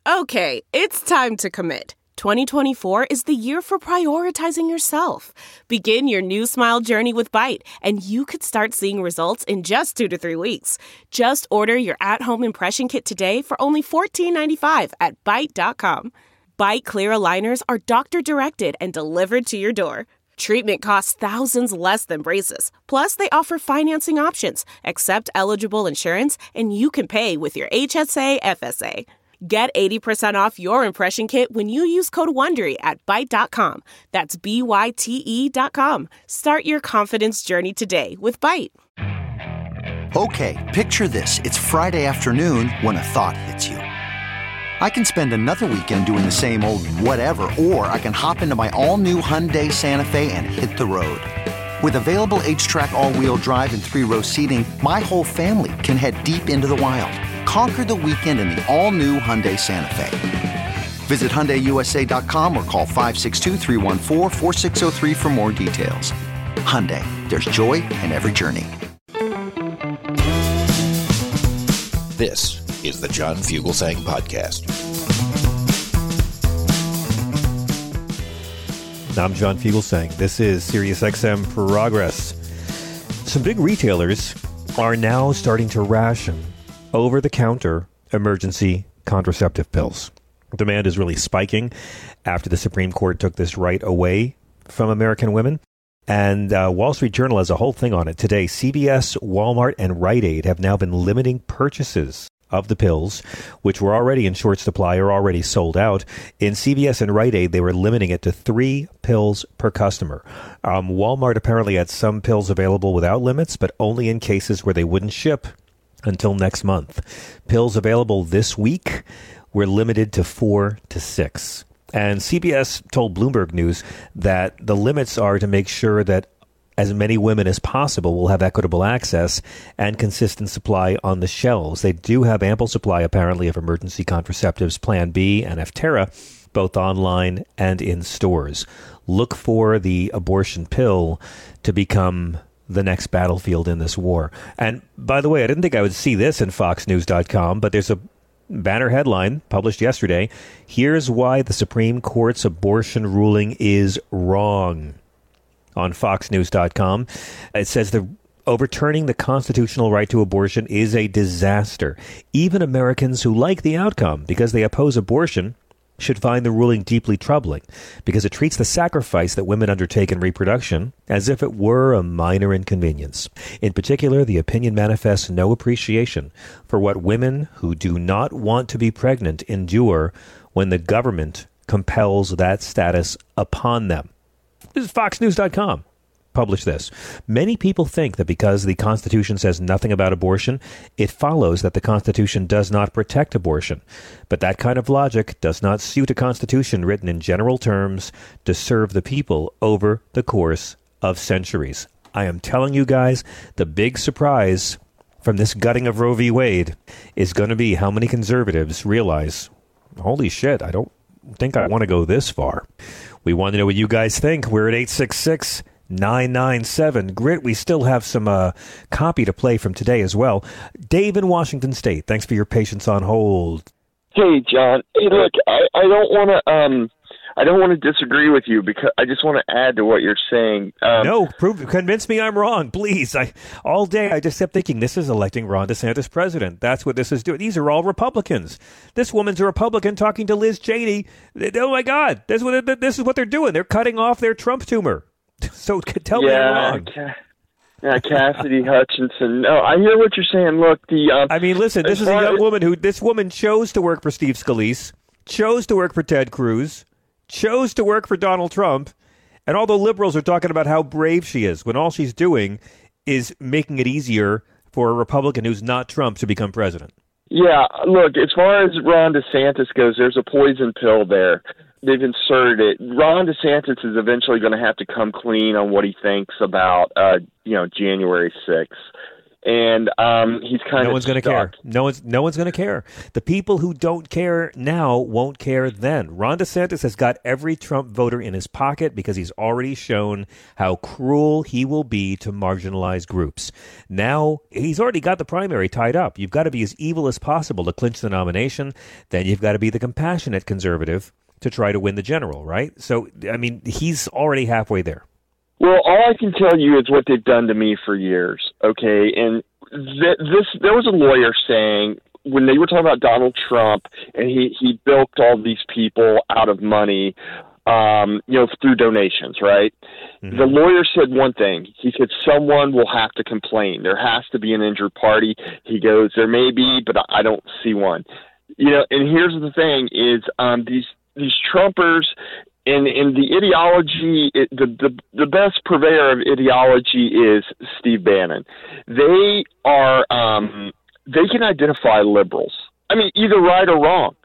Okay, it's time to commit. 2024 is the year for prioritizing yourself. Begin your new smile journey with Byte, and you could start seeing results in just 2 to 3 weeks. Just order your at-home impression kit today for only $14.95 at Byte.com. Byte Clear aligners are doctor-directed and delivered to your door. Treatment costs thousands less than braces. Plus, they offer financing options, accept eligible insurance, and you can pay with your HSA, FSA. Get 80% off your impression kit when you use code WONDERY at Byte.com. That's BYTE.com. Start your confidence journey today with Byte. Okay, picture this. It's Friday afternoon when a thought hits you. I can spend another weekend doing the same old whatever, or I can hop into my all-new Hyundai Santa Fe and hit the road. With available H-Track all-wheel drive and 3-row seating, my whole family can head deep into the wild. Conquer the weekend in the all-new Hyundai Santa Fe. Visit HyundaiUSA.com or call 562-314-4603 for more details. Hyundai, there's joy in every journey. This is the John Fugelsang Podcast. I'm John Fugelsang. This is SiriusXM Progress. Some big retailers are now starting to ration over-the-counter emergency contraceptive pills. Demand is really spiking after the Supreme Court took this right away from American women. And Wall Street Journal has a whole thing on it today. CVS, Walmart, and Rite Aid have now been limiting purchases of the pills, which were already in short supply or already sold out. In CVS and Rite Aid, they were limiting it to 3 pills per customer. Walmart apparently had some pills available without limits, but only in cases where they wouldn't ship until next month. Pills available this week were limited to 4 to 6. And CBS told Bloomberg News that the limits are to make sure that as many women as possible will have equitable access and consistent supply on the shelves. They do have ample supply, apparently, of emergency contraceptives Plan B and Eftera, both online and in stores. Look for the abortion pill to become the next battlefield in this war. And by the way, I didn't think I would see this in FoxNews.com, but there's a banner headline published yesterday. Here's why the Supreme Court's abortion ruling is wrong. On FoxNews.com, it says the overturning the constitutional right to abortion is a disaster. Even Americans who like the outcome because they oppose abortion should find the ruling deeply troubling because it treats the sacrifice that women undertake in reproduction as if it were a minor inconvenience. In particular, the opinion manifests no appreciation for what women who do not want to be pregnant endure when the government compels that status upon them. This is FoxNews.com. Publish this. Many people think that because the Constitution says nothing about abortion, it follows that the Constitution does not protect abortion. But that kind of logic does not suit a Constitution written in general terms to serve the people over the course of centuries. I am telling you guys, the big surprise from this gutting of Roe v. Wade is going to be how many conservatives realize, holy shit, I don't think I want to go this far. We want to know what you guys think. We're at 866-997-GRIT. We still have some copy to play from today as well. Dave in Washington State, thanks for your patience on hold. Hey, John. Hey, look, I don't want to disagree with you because I just want to add to what you're saying. Convince me I'm wrong, please. All day I just kept thinking this is electing Ron DeSantis president. That's what this is doing. These are all Republicans. This woman's a Republican talking to Liz Cheney. Oh my God, this is what they're doing. They're cutting off their Trump tumor. So tell me I'm wrong. Cassidy Hutchinson. No, I hear what you're saying. Look, listen, this is a young woman this woman chose to work for Steve Scalise, chose to work for Ted Cruz, chose to work for Donald Trump, and all the liberals are talking about how brave she is when all she's doing is making it easier for a Republican who's not Trump to become president. Yeah, look, as far as Ron DeSantis goes, there's a poison pill there. They've inserted it. Ron DeSantis is eventually going to have to come clean on what he thinks about, January 6th. and he's kind of no one's going to care. No one's going to care. The people who don't care now won't care then. Ron DeSantis has got every Trump voter in his pocket because he's already shown how cruel he will be to marginalized groups. Now he's already got the primary tied up. You've got to be as evil as possible to clinch the nomination. Then you've got to be the compassionate conservative to try to win the general, right? So, I mean, he's already halfway there. Well, all I can tell you is what they've done to me for years, okay? And there was a lawyer saying, when they were talking about Donald Trump, and he bilked all these people out of money, through donations, right? Mm-hmm. The lawyer said one thing. He said, someone will have to complain. There has to be an injured party. He goes, there may be, but I don't see one. And here's the thing is these Trumpers, and the ideology, the best purveyor of ideology is Steve Bannon. They are, they can identify liberals. I mean, either right or wrong.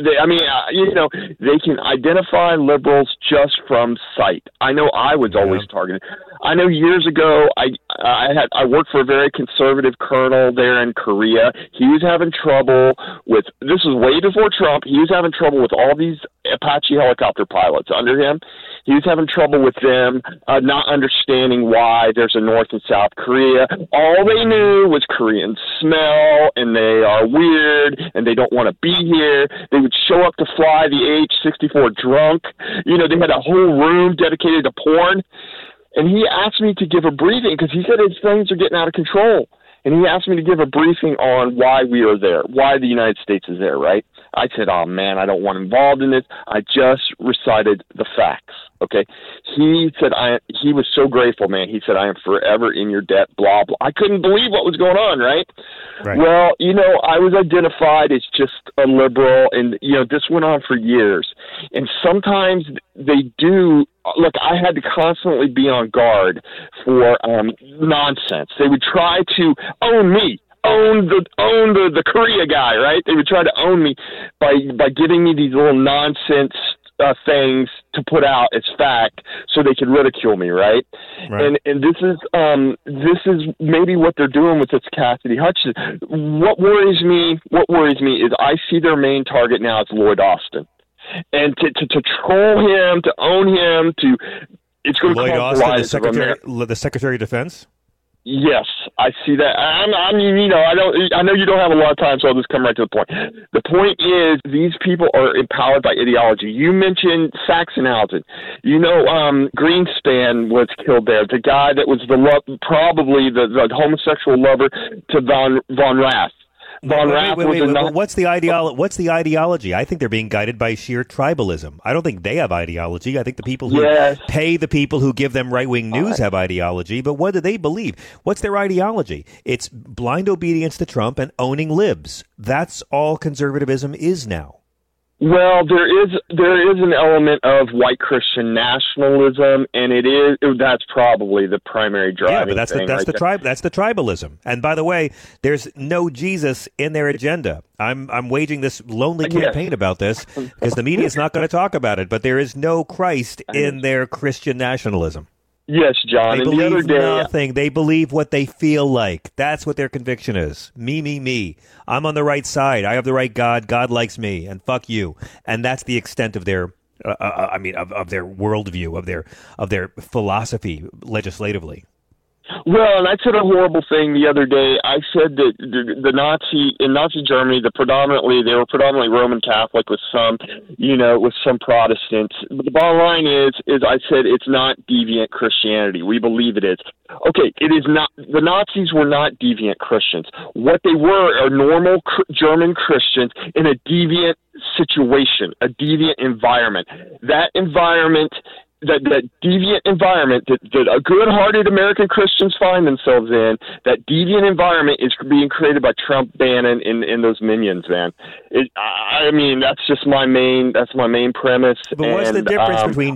They can identify liberals just from sight. I know I was always targeted. I know years ago I worked for a very conservative colonel there in Korea. He was having trouble with, this was way before Trump, he was having trouble with all these Apache helicopter pilots under him. He was having trouble with them not understanding why there's a North and South Korea. All they knew was Koreans smell, and they are weird, and they don't want to be here. They would show up to fly the H-64 drunk. They had a whole room dedicated to porn. And he asked me to give a briefing because he said his things are getting out of control. And he asked me to give a briefing on why we are there, why the United States is there, right? I said, oh, man, I don't want involved in this. I just recited the facts, okay? He said, he was so grateful, man. He said, I am forever in your debt, blah, blah. I couldn't believe what was going on, right? Well, I was identified as just a liberal, and, this went on for years. And sometimes they do. Look, I had to constantly be on guard for nonsense. They would try to own me, own the Korea guy, right? They would try to own me by giving me these little nonsense things to put out as fact, so they could ridicule me, right? And this is maybe what they're doing with this Cassidy Hutchinson. What worries me is I see their main target now is Lloyd Austin. And to troll him, to own him, it's going to Lloyd cost Austin, lives of America. The Secretary of Defense? Yes, I see that. I know you don't have a lot of time, so I'll just come right to the point. The point is, these people are empowered by ideology. You mentioned Sachsen-Anhalt. Greenspan was killed there. The guy that was probably the homosexual lover to Von Rath. Wait. What's the ideology? I think they're being guided by sheer tribalism. I don't think they have ideology. I think the people who pay the people who give them right-wing news have ideology. But what do they believe? What's their ideology? It's blind obedience to Trump and owning libs. That's all conservatism is now. Well, there is an element of white Christian nationalism, and that's probably the primary driving thing. That's the tribalism. And by the way, there's no Jesus in their agenda. I'm waging this lonely campaign about this because the media is not going to talk about it. But there is no Christ in their Christian nationalism. Yes, John. They believe nothing. They believe what they feel like. That's what their conviction is. Me. I'm on the right side. I have the right God. God likes me, and fuck you. And that's the extent of their, of their worldview, of their philosophy legislatively. Well, and I said a horrible thing the other day. I said that in Nazi Germany, they were predominantly Roman Catholic with some Protestants. But the bottom line is I said it's not deviant Christianity. We believe it is. Okay, it is not. The Nazis were not deviant Christians. What they were are normal German Christians in a deviant situation, a deviant environment. That environment. That deviant environment that good-hearted American Christians find themselves in, that deviant environment is being created by Trump, Bannon, and those minions, man. That's just my main premise. But what's the difference between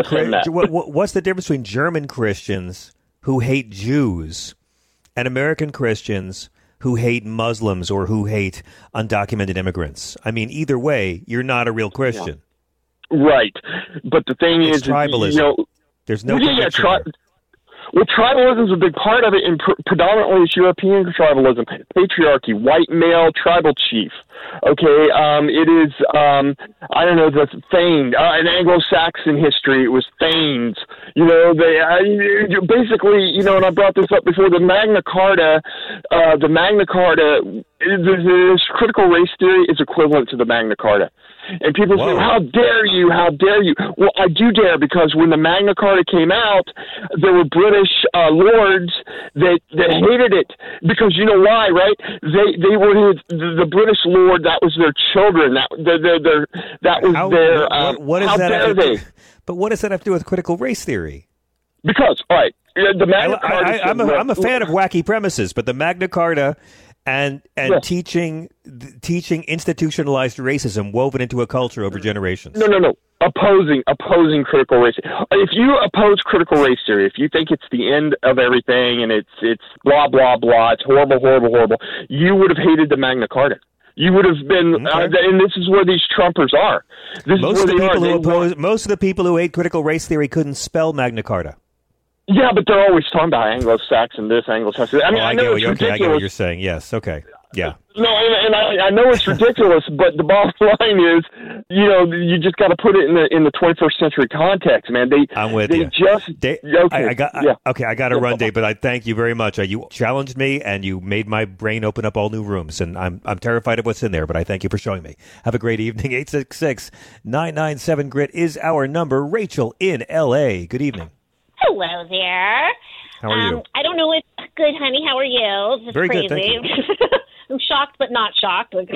what's the difference between German Christians who hate Jews and American Christians who hate Muslims or who hate undocumented immigrants? I mean, either way, you're not a real Christian. Yeah. Right, but the thing is, tribalism. There's no connection there. Well, tribalism is a big part of it, and predominantly it's European tribalism. Patriarchy, white male tribal chief. Okay, it is, I don't know, the Thanes. In Anglo-Saxon history, it was Thanes. You know, basically, you know, and I brought this up before, the Magna Carta, this critical race theory is equivalent to the Magna Carta. And people say, how dare you, how dare you? Well, I do dare, because when the Magna Carta came out, there were British lords that hated it, because you know why, right? They were the British lord, that was their children, that was their, what is how that dare they? But what does that have to do with critical race theory? Because, all right, the Magna Carta... I'm a fan of wacky premises, but the Magna Carta... And teaching institutionalized racism woven into a culture over generations. No. Opposing critical race. If you oppose critical race theory, if you think it's the end of everything and it's blah blah blah, it's horrible, you would have hated the Magna Carta. You would have been, and this is where these Trumpers are. Most of the people who hate critical race theory couldn't spell Magna Carta. Yeah, but they're always talking about Anglo-Saxon this, Anglo-Saxon. I mean, I know it's ridiculous. I get what you're saying. Yes. Okay. Yeah. No, and I know it's ridiculous, but the bottom line is, you know, you just got to put it in the 21st century context, man. I'm with you. I got to run, Dave, but I thank you very much. You challenged me, and you made my brain open up all new rooms, and I'm terrified of what's in there, but I thank you for showing me. Have a great evening. 866-997-GRIT is our number. Rachel in L.A. Good evening. Hello there. How are you? I don't know if... Good, honey. How are you? This is very crazy. Good, thank you. I'm shocked, but not shocked. I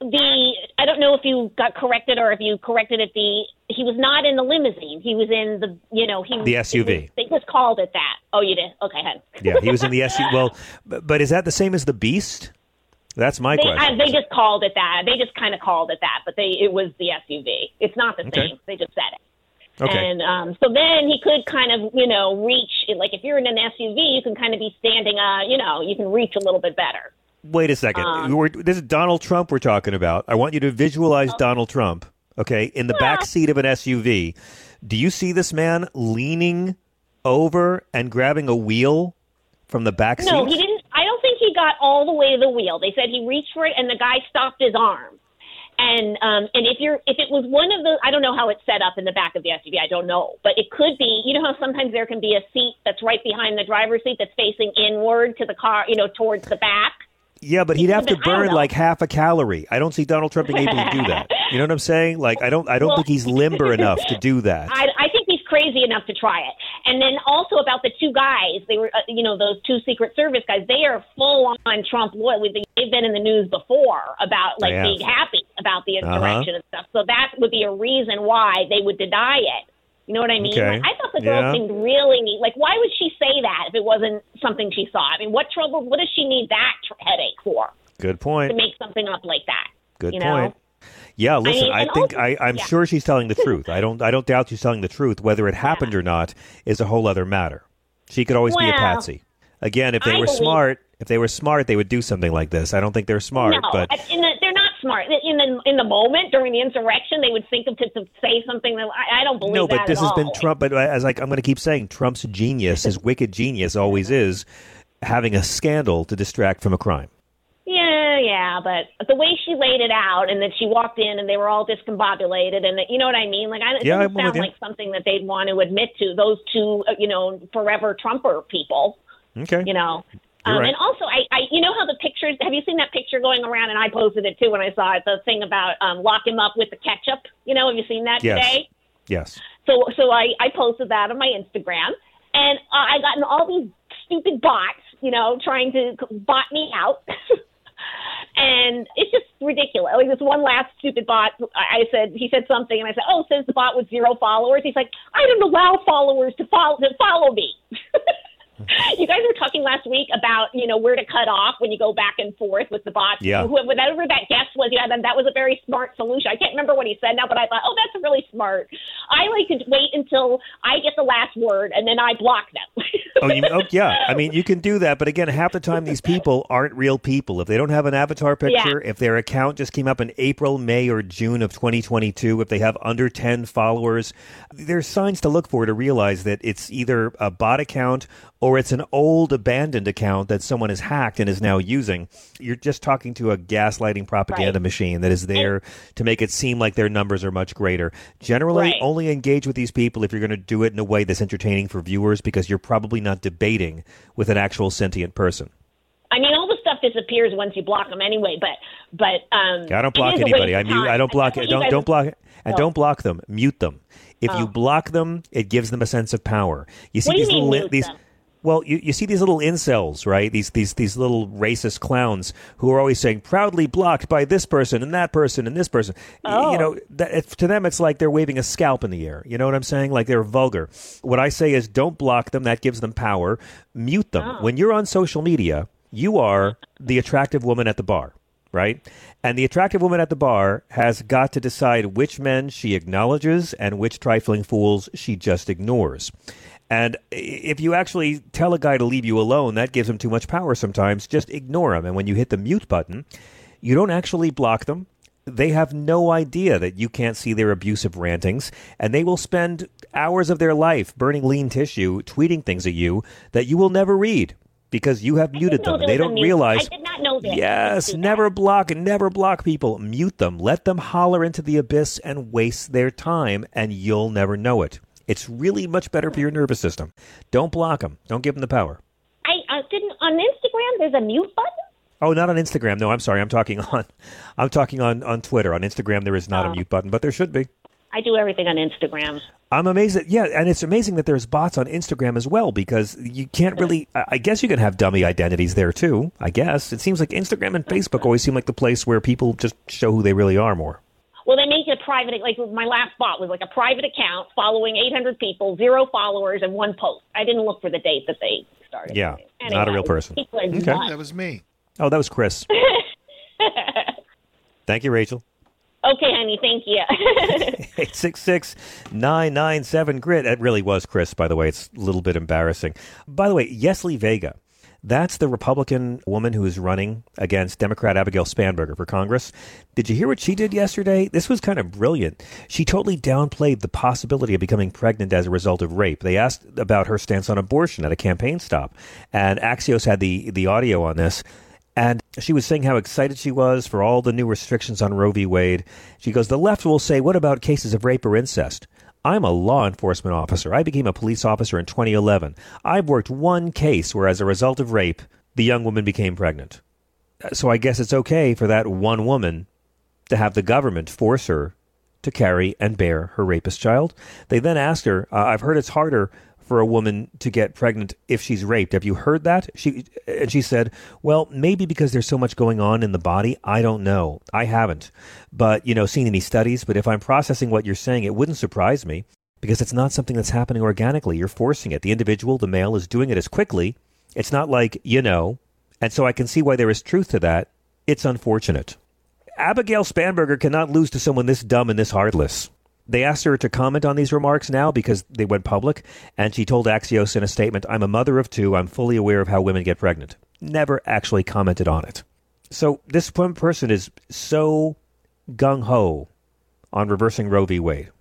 don't know if you got corrected or if you corrected it. He was not in the limousine. He was in the SUV. They just called it that. Oh, you did? Okay, honey. Yeah, he was in the SUV. Well, but is that the same as the Beast? That's my question. They just called it that. They just kind of called it that, but it was the SUV. It's not the same. They just said it. Okay. And so then he could kind of, reach, like if you're in an SUV, you can kind of be standing, you can reach a little bit better. Wait a second. This is Donald Trump we're talking about. I want you to visualize Donald Trump, okay, in the back seat of an SUV. Do you see this man leaning over and grabbing a wheel from the back seat? No, he didn't. I don't think he got all the way to the wheel. They said he reached for it and the guy stopped his arm. And if it was one of the, I don't know how it's set up in the back of the SUV, I don't know, but it could be, you know how sometimes there can be a seat that's right behind the driver's seat that's facing inward to the car, towards the back. Yeah, but he'd have to burn like half a calorie. I don't see Donald Trump being able to do that. You know what I'm saying? Like, I don't think he's limber enough to do that. I think he's crazy enough to try it. And then also about the two guys, they were, those two Secret Service guys, they are full on Trump loyal. They've been in the news before about being happy about the insurrection and stuff. So that would be a reason why they would deny it. You know what I mean? Okay. Like, I thought the girl seemed really neat. Like, why would she say that if it wasn't something she saw? I mean, what does she need that headache for? Good point. To make something up like that. Good point. Yeah, listen, I'm sure she's telling the truth. I don't doubt she's telling the truth. Whether it happened or not is a whole other matter. She could always be a patsy. Again, if they were smart, they would do something like this. I don't think they're smart, but they're not smart. In the moment during the insurrection, they would think to say something that I don't believe. No, but this has all. been Trump. But I'm going to keep saying, Trump's genius, his wicked genius, always is having a scandal to distract from a crime. Yeah, but the way she laid it out, and that she walked in, and they were all discombobulated, and you know what I mean? Like, it doesn't sound like something that they'd want to admit to. Those two, forever Trumper people. Okay. Right. And also, I you know how the pictures, have you seen that picture going around? And I posted it too when I saw it, the thing about lock him up with the ketchup. Have you seen that today? Yes. So I posted that on my Instagram, and I got in all these stupid bots, trying to bot me out. And it's just ridiculous. Like this one last stupid bot, he said something, and I said, says the bot with 0 followers. He's like, I don't allow followers to follow me. You guys were talking last week about, where to cut off when you go back and forth with the bots. Yeah. Whatever that guest was, that was a very smart solution. I can't remember what he said now, but I thought, that's really smart. I like to wait until I get the last word, and then I block them. Yeah. I mean, you can do that. But again, half the time, these people aren't real people. If they don't have an avatar picture, if their account just came up in April, May, or June of 2022, if they have under 10 followers, there's signs to look for to realize that it's either a bot account or it's an old abandoned account that someone has hacked and is now using. You're just talking to a gaslighting propaganda machine that is there to make it seem like their numbers are much greater. Generally, only engage with these people if you're going to do it in a way that's entertaining for viewers, because you're probably not debating with an actual sentient person. I mean, all the stuff disappears once you block them anyway. But I don't block anybody. I don't block it. Don't block it, and don't block them. Mute them. If you block them, it gives them a sense of power. You see these. Well, you see these little incels, right? These little racist clowns who are always saying proudly blocked by this person and that person and this person. You know, to them it's like they're waving a scalp in the air. You know what I'm saying? Like they're vulgar. What I say is don't block them. That gives them power. Mute them. When you're on social media, you are the attractive woman at the bar, right? And the attractive woman at the bar has got to decide which men she acknowledges and which trifling fools she just ignores. And if you actually tell a guy to leave you alone, that gives him too much power sometimes. Just ignore him. And when you hit the mute button, you don't actually block them. They have no idea that you can't see their abusive rantings, and they will spend hours of their life burning lean tissue, tweeting things at you that you will never read because you have muted them. And they don't realize. I did not know that. Yes, never block people. Mute them. Let them holler into the abyss and waste their time, and you'll never know it. It's really much better for your nervous system. Don't block them. Don't give them the power. I didn't on Instagram. There's a mute button. Oh, not on Instagram. No, I'm sorry. I'm talking on Twitter. On Instagram, there is not a mute button, but there should be. I do everything on Instagram. I'm amazed and it's amazing that there's bots on Instagram as well, because you can't really. I guess you can have dummy identities there too. I guess it seems like Instagram and Facebook always seem like the place where people just show who they really are more. Well, they make it private. Like my last bot was like a private account following 800 people, 0 followers, and 1 post. I didn't look for the date that they started. Yeah, anyway, not a real person. Okay. That was me. Oh, that was Chris. Thank you, Rachel. Okay, honey. Thank you. 866-997-GRIT. It really was Chris, by the way. It's a little bit embarrassing. By the way, Yesli Vega. That's the Republican woman who is running against Democrat Abigail Spanberger for Congress. Did you hear what she did yesterday? This was kind of brilliant. She totally downplayed the possibility of becoming pregnant as a result of rape. They asked about her stance on abortion at a campaign stop, and Axios had the audio on this. And she was saying how excited she was for all the new restrictions on Roe v. Wade. She goes, the left will say, what about cases of rape or incest? I'm a law enforcement officer. I became a police officer in 2011. I've worked one case where, as a result of rape, the young woman became pregnant. So I guess it's okay for that one woman to have the government force her to carry and bear her rapist child. They then asked her, I've heard it's harder for a woman to get pregnant if she's raped. Have you heard that? She said, well, maybe because there's so much going on in the body. I don't know. I haven't, but seen any studies. But if I'm processing what you're saying, it wouldn't surprise me, because it's not something that's happening organically. You're forcing it. The individual, the male, is doing it as quickly. It's not like, and so I can see why there is truth to that. It's unfortunate. Abigail Spanberger cannot lose to someone this dumb and this heartless. They asked her to comment on these remarks now because they went public, and she told Axios in a statement, I'm a mother of 2. I'm fully aware of how women get pregnant. Never actually commented on it. So this one person is so gung-ho on reversing Roe v. Wade.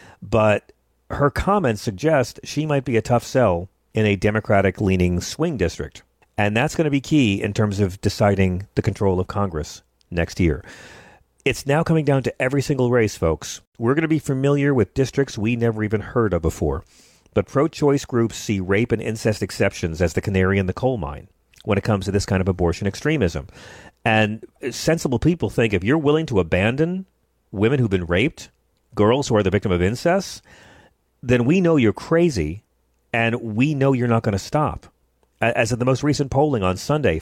But her comments suggest she might be a tough sell in a Democratic-leaning swing district. And that's going to be key in terms of deciding the control of Congress next year. It's now coming down to every single race, folks. We're going to be familiar with districts we never even heard of before. But pro-choice groups see rape and incest exceptions as the canary in the coal mine when it comes to this kind of abortion extremism. And sensible people think if you're willing to abandon women who've been raped, girls who are the victim of incest, then we know you're crazy, and we know you're not going to stop. As of the most recent polling on Sunday,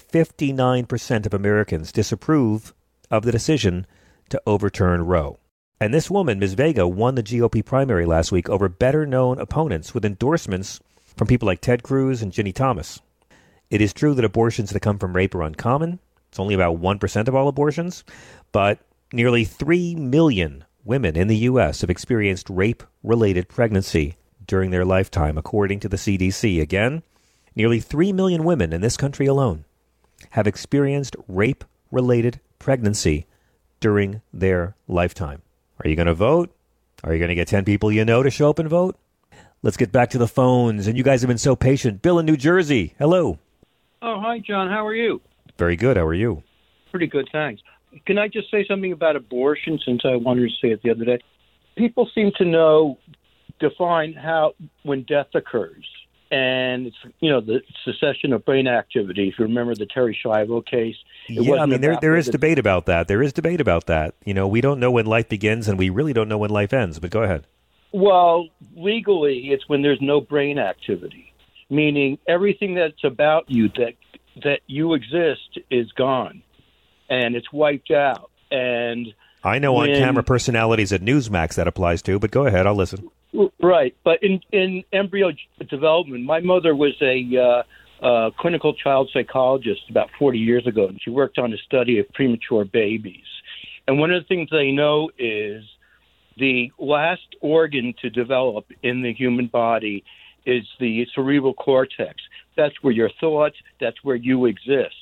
59% of Americans disapprove of the decision to overturn Roe. And this woman, Ms. Vega, won the GOP primary last week over better-known opponents with endorsements from people like Ted Cruz and Ginny Thomas. It is true that abortions that come from rape are uncommon. It's only about 1% of all abortions. But nearly 3 million women in the U.S. have experienced rape-related pregnancy during their lifetime, according to the CDC. Again, nearly 3 million women in this country alone have experienced rape-related pregnancy during their lifetime. Are you going to vote? Are you going to get 10 people you know to show up and vote? Let's get back to the phones. And you guys have been so patient. Bill in New Jersey. Hello. Oh, hi, John. How are you? Very good. How are you? Pretty good, thanks. Can I just say something about abortion, since I wanted to say it the other day? People seem to define how, when death occurs. And it's, the cessation of brain activity. If you remember the Terry Schiavo case. There is debate about that. There is debate about that. We don't know when life begins, and we really don't know when life ends. But go ahead. Well, legally, it's when there's no brain activity, meaning everything that's about you that you exist is gone, and it's wiped out. And I know on-camera personalities at Newsmax that applies to, but go ahead, I'll listen. Right, but in embryo development, my mother was a clinical child psychologist about 40 years ago, and she worked on a study of premature babies. And one of the things they know is the last organ to develop in the human body is the cerebral cortex. That's where your thoughts, that's where you exist.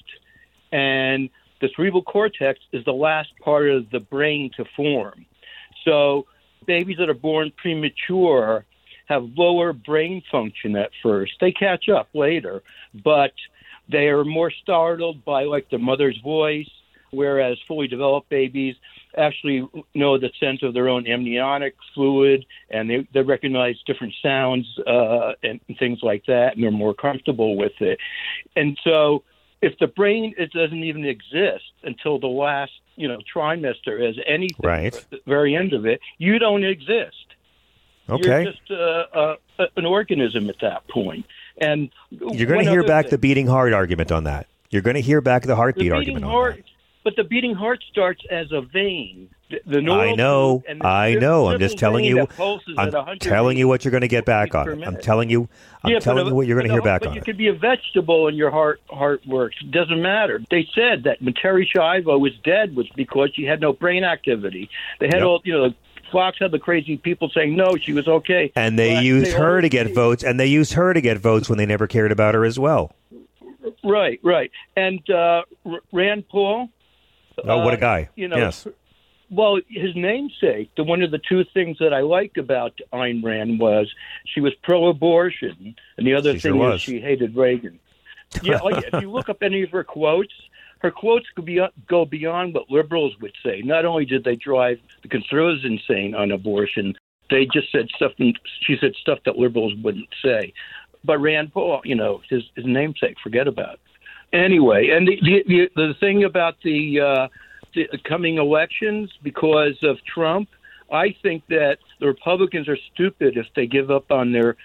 And the cerebral cortex is the last part of the brain to form. So babies that are born premature have lower brain function at first. They catch up later, but they are more startled by their mother's voice, whereas fully developed babies actually know the sense of their own amniotic fluid, and they recognize different sounds and things like that, and they're more comfortable with it. And so if the brain doesn't even exist until the last trimester as anything, right, at the very end of it, you don't exist. Okay. You're just an organism at that point. And you're going to hear back the beating heart argument on that. You're going to hear back the heartbeat argument on that. But the beating heart starts as a vein. I know. I'm just telling you. I'm telling you what you're going to get back on it. I'm telling you what you're going to hear back on it. You could be a vegetable and your heart works. It doesn't matter. They said that when Terry Schiavo was dead was because she had no brain activity. They had Fox had the crazy people saying no, she was okay. And they used her to get votes. And they used her to get votes when they never cared about her as well. Right. And Rand Paul. Oh, what a guy. Yes. Well, his namesake, one of the two things that I liked about Ayn Rand was she was pro-abortion, and the other thing is she hated Reagan. Yeah, if you look up any of her quotes could go beyond what liberals would say. Not only did they drive the conservatives insane on abortion, they just said stuff, she said stuff that liberals wouldn't say. But Rand Paul, his namesake, forget about it. Anyway, and the thing about the coming elections because of Trump, I think that the Republicans are stupid if they give up on their,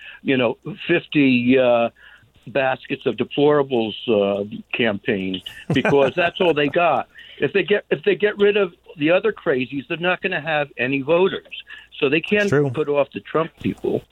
50 baskets of deplorables campaign, because that's all they got. If they get rid of the other crazies, they're not going to have any voters, so they can't put off the Trump people.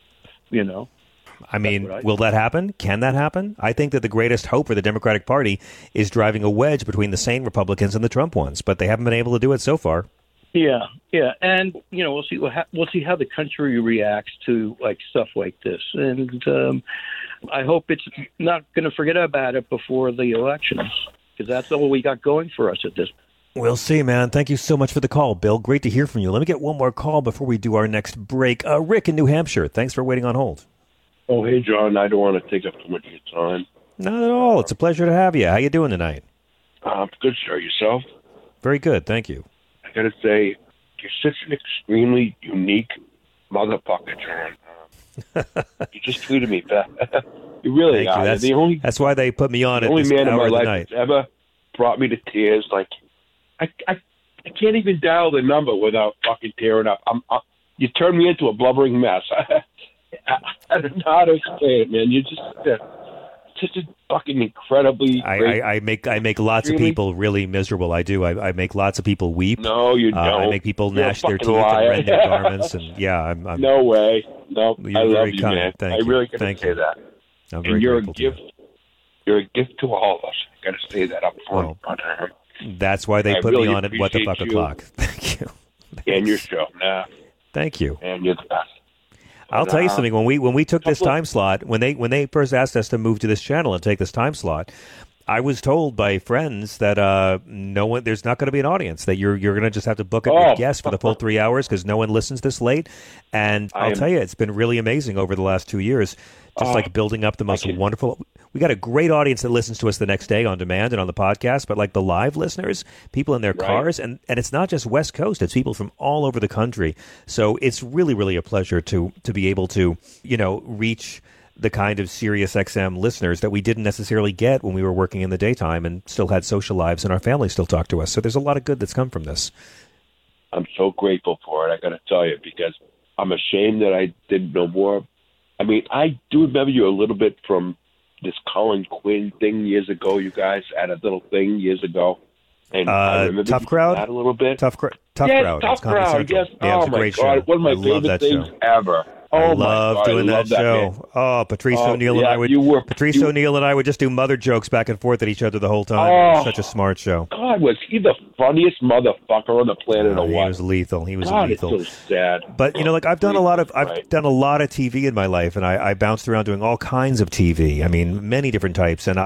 I mean, will that happen? Can that happen? I think that the greatest hope for the Democratic Party is driving a wedge between the sane Republicans and the Trump ones, but they haven't been able to do it so far. Yeah, and we'll see how the country reacts to stuff like this, and I hope it's not going to forget about it before the elections, because that's all we got going for us at this point. We'll see, man. Thank you so much for the call, Bill. Great to hear from you. Let me get one more call before we do our next break. Rick in New Hampshire, thanks for waiting on hold. Oh, hey, John. I don't want to take up too much of your time. Not at all. It's a pleasure to have you. How you doing tonight? Good, sir. Yourself? Very good. Thank you. I got to say, you're such an extremely unique motherfucker, John. You just tweeted me back. You really are. That's why they put me on at this hour of the night. The only man in my life that's ever brought me to tears. I can't even dial the number without fucking tearing up. You turned me into a blubbering mess. I don't know how to explain it, man. You're just such a fucking incredibly great... I make lots of people really miserable. I do. I make lots of people weep. No, you don't. I make people gnash their teeth and rend their garments. And I'm no way. No, I love you, kind. man. Thank I really couldn't say that. I'm very grateful to you. You're a gift to all of us. I got to say that up front. That's why they put me on at What the Fuck O'Clock. Thank you. And your show. Nah. Thank you. And you're the best. I'll tell you something. When we took this time slot, when they first asked us to move to this channel and take this time slot, I was told by friends that there's not going to be an audience, that you're going to just have to book it with guests for the full 3 hours because no one listens this late. And I'll tell you, it's been really amazing over the last 2 years, just like building up the most wonderful. We got a great audience that listens to us the next day on demand and on the podcast, but like the live listeners, people in their cars, and it's not just West Coast, it's people from all over the country. So it's really, really a pleasure to be able to, reach the kind of Sirius XM listeners that we didn't necessarily get when we were working in the daytime and still had social lives and our families still talk to us. So there's a lot of good that's come from this. I'm so grateful for it, I got to tell you, because I'm ashamed that I didn't know more. I mean, I do remember you a little bit from this Colin Quinn thing years ago. You guys had a little thing years ago. And I remember Tough Crowd? that a little bit. Tough Crowd. Tough Crowd, yes. Yeah, it was a great show. One of my favorite things ever. I love doing that show. Patrice O'Neill and I would. Patrice O'Neill and I would just do mother jokes back and forth at each other the whole time. It was such a smart show. God, was he the funniest motherfucker on the planet or what? He was lethal. He was lethal. It's so sad. But I've done a lot of TV in my life, and I bounced around doing all kinds of TV. I mean, many different types, and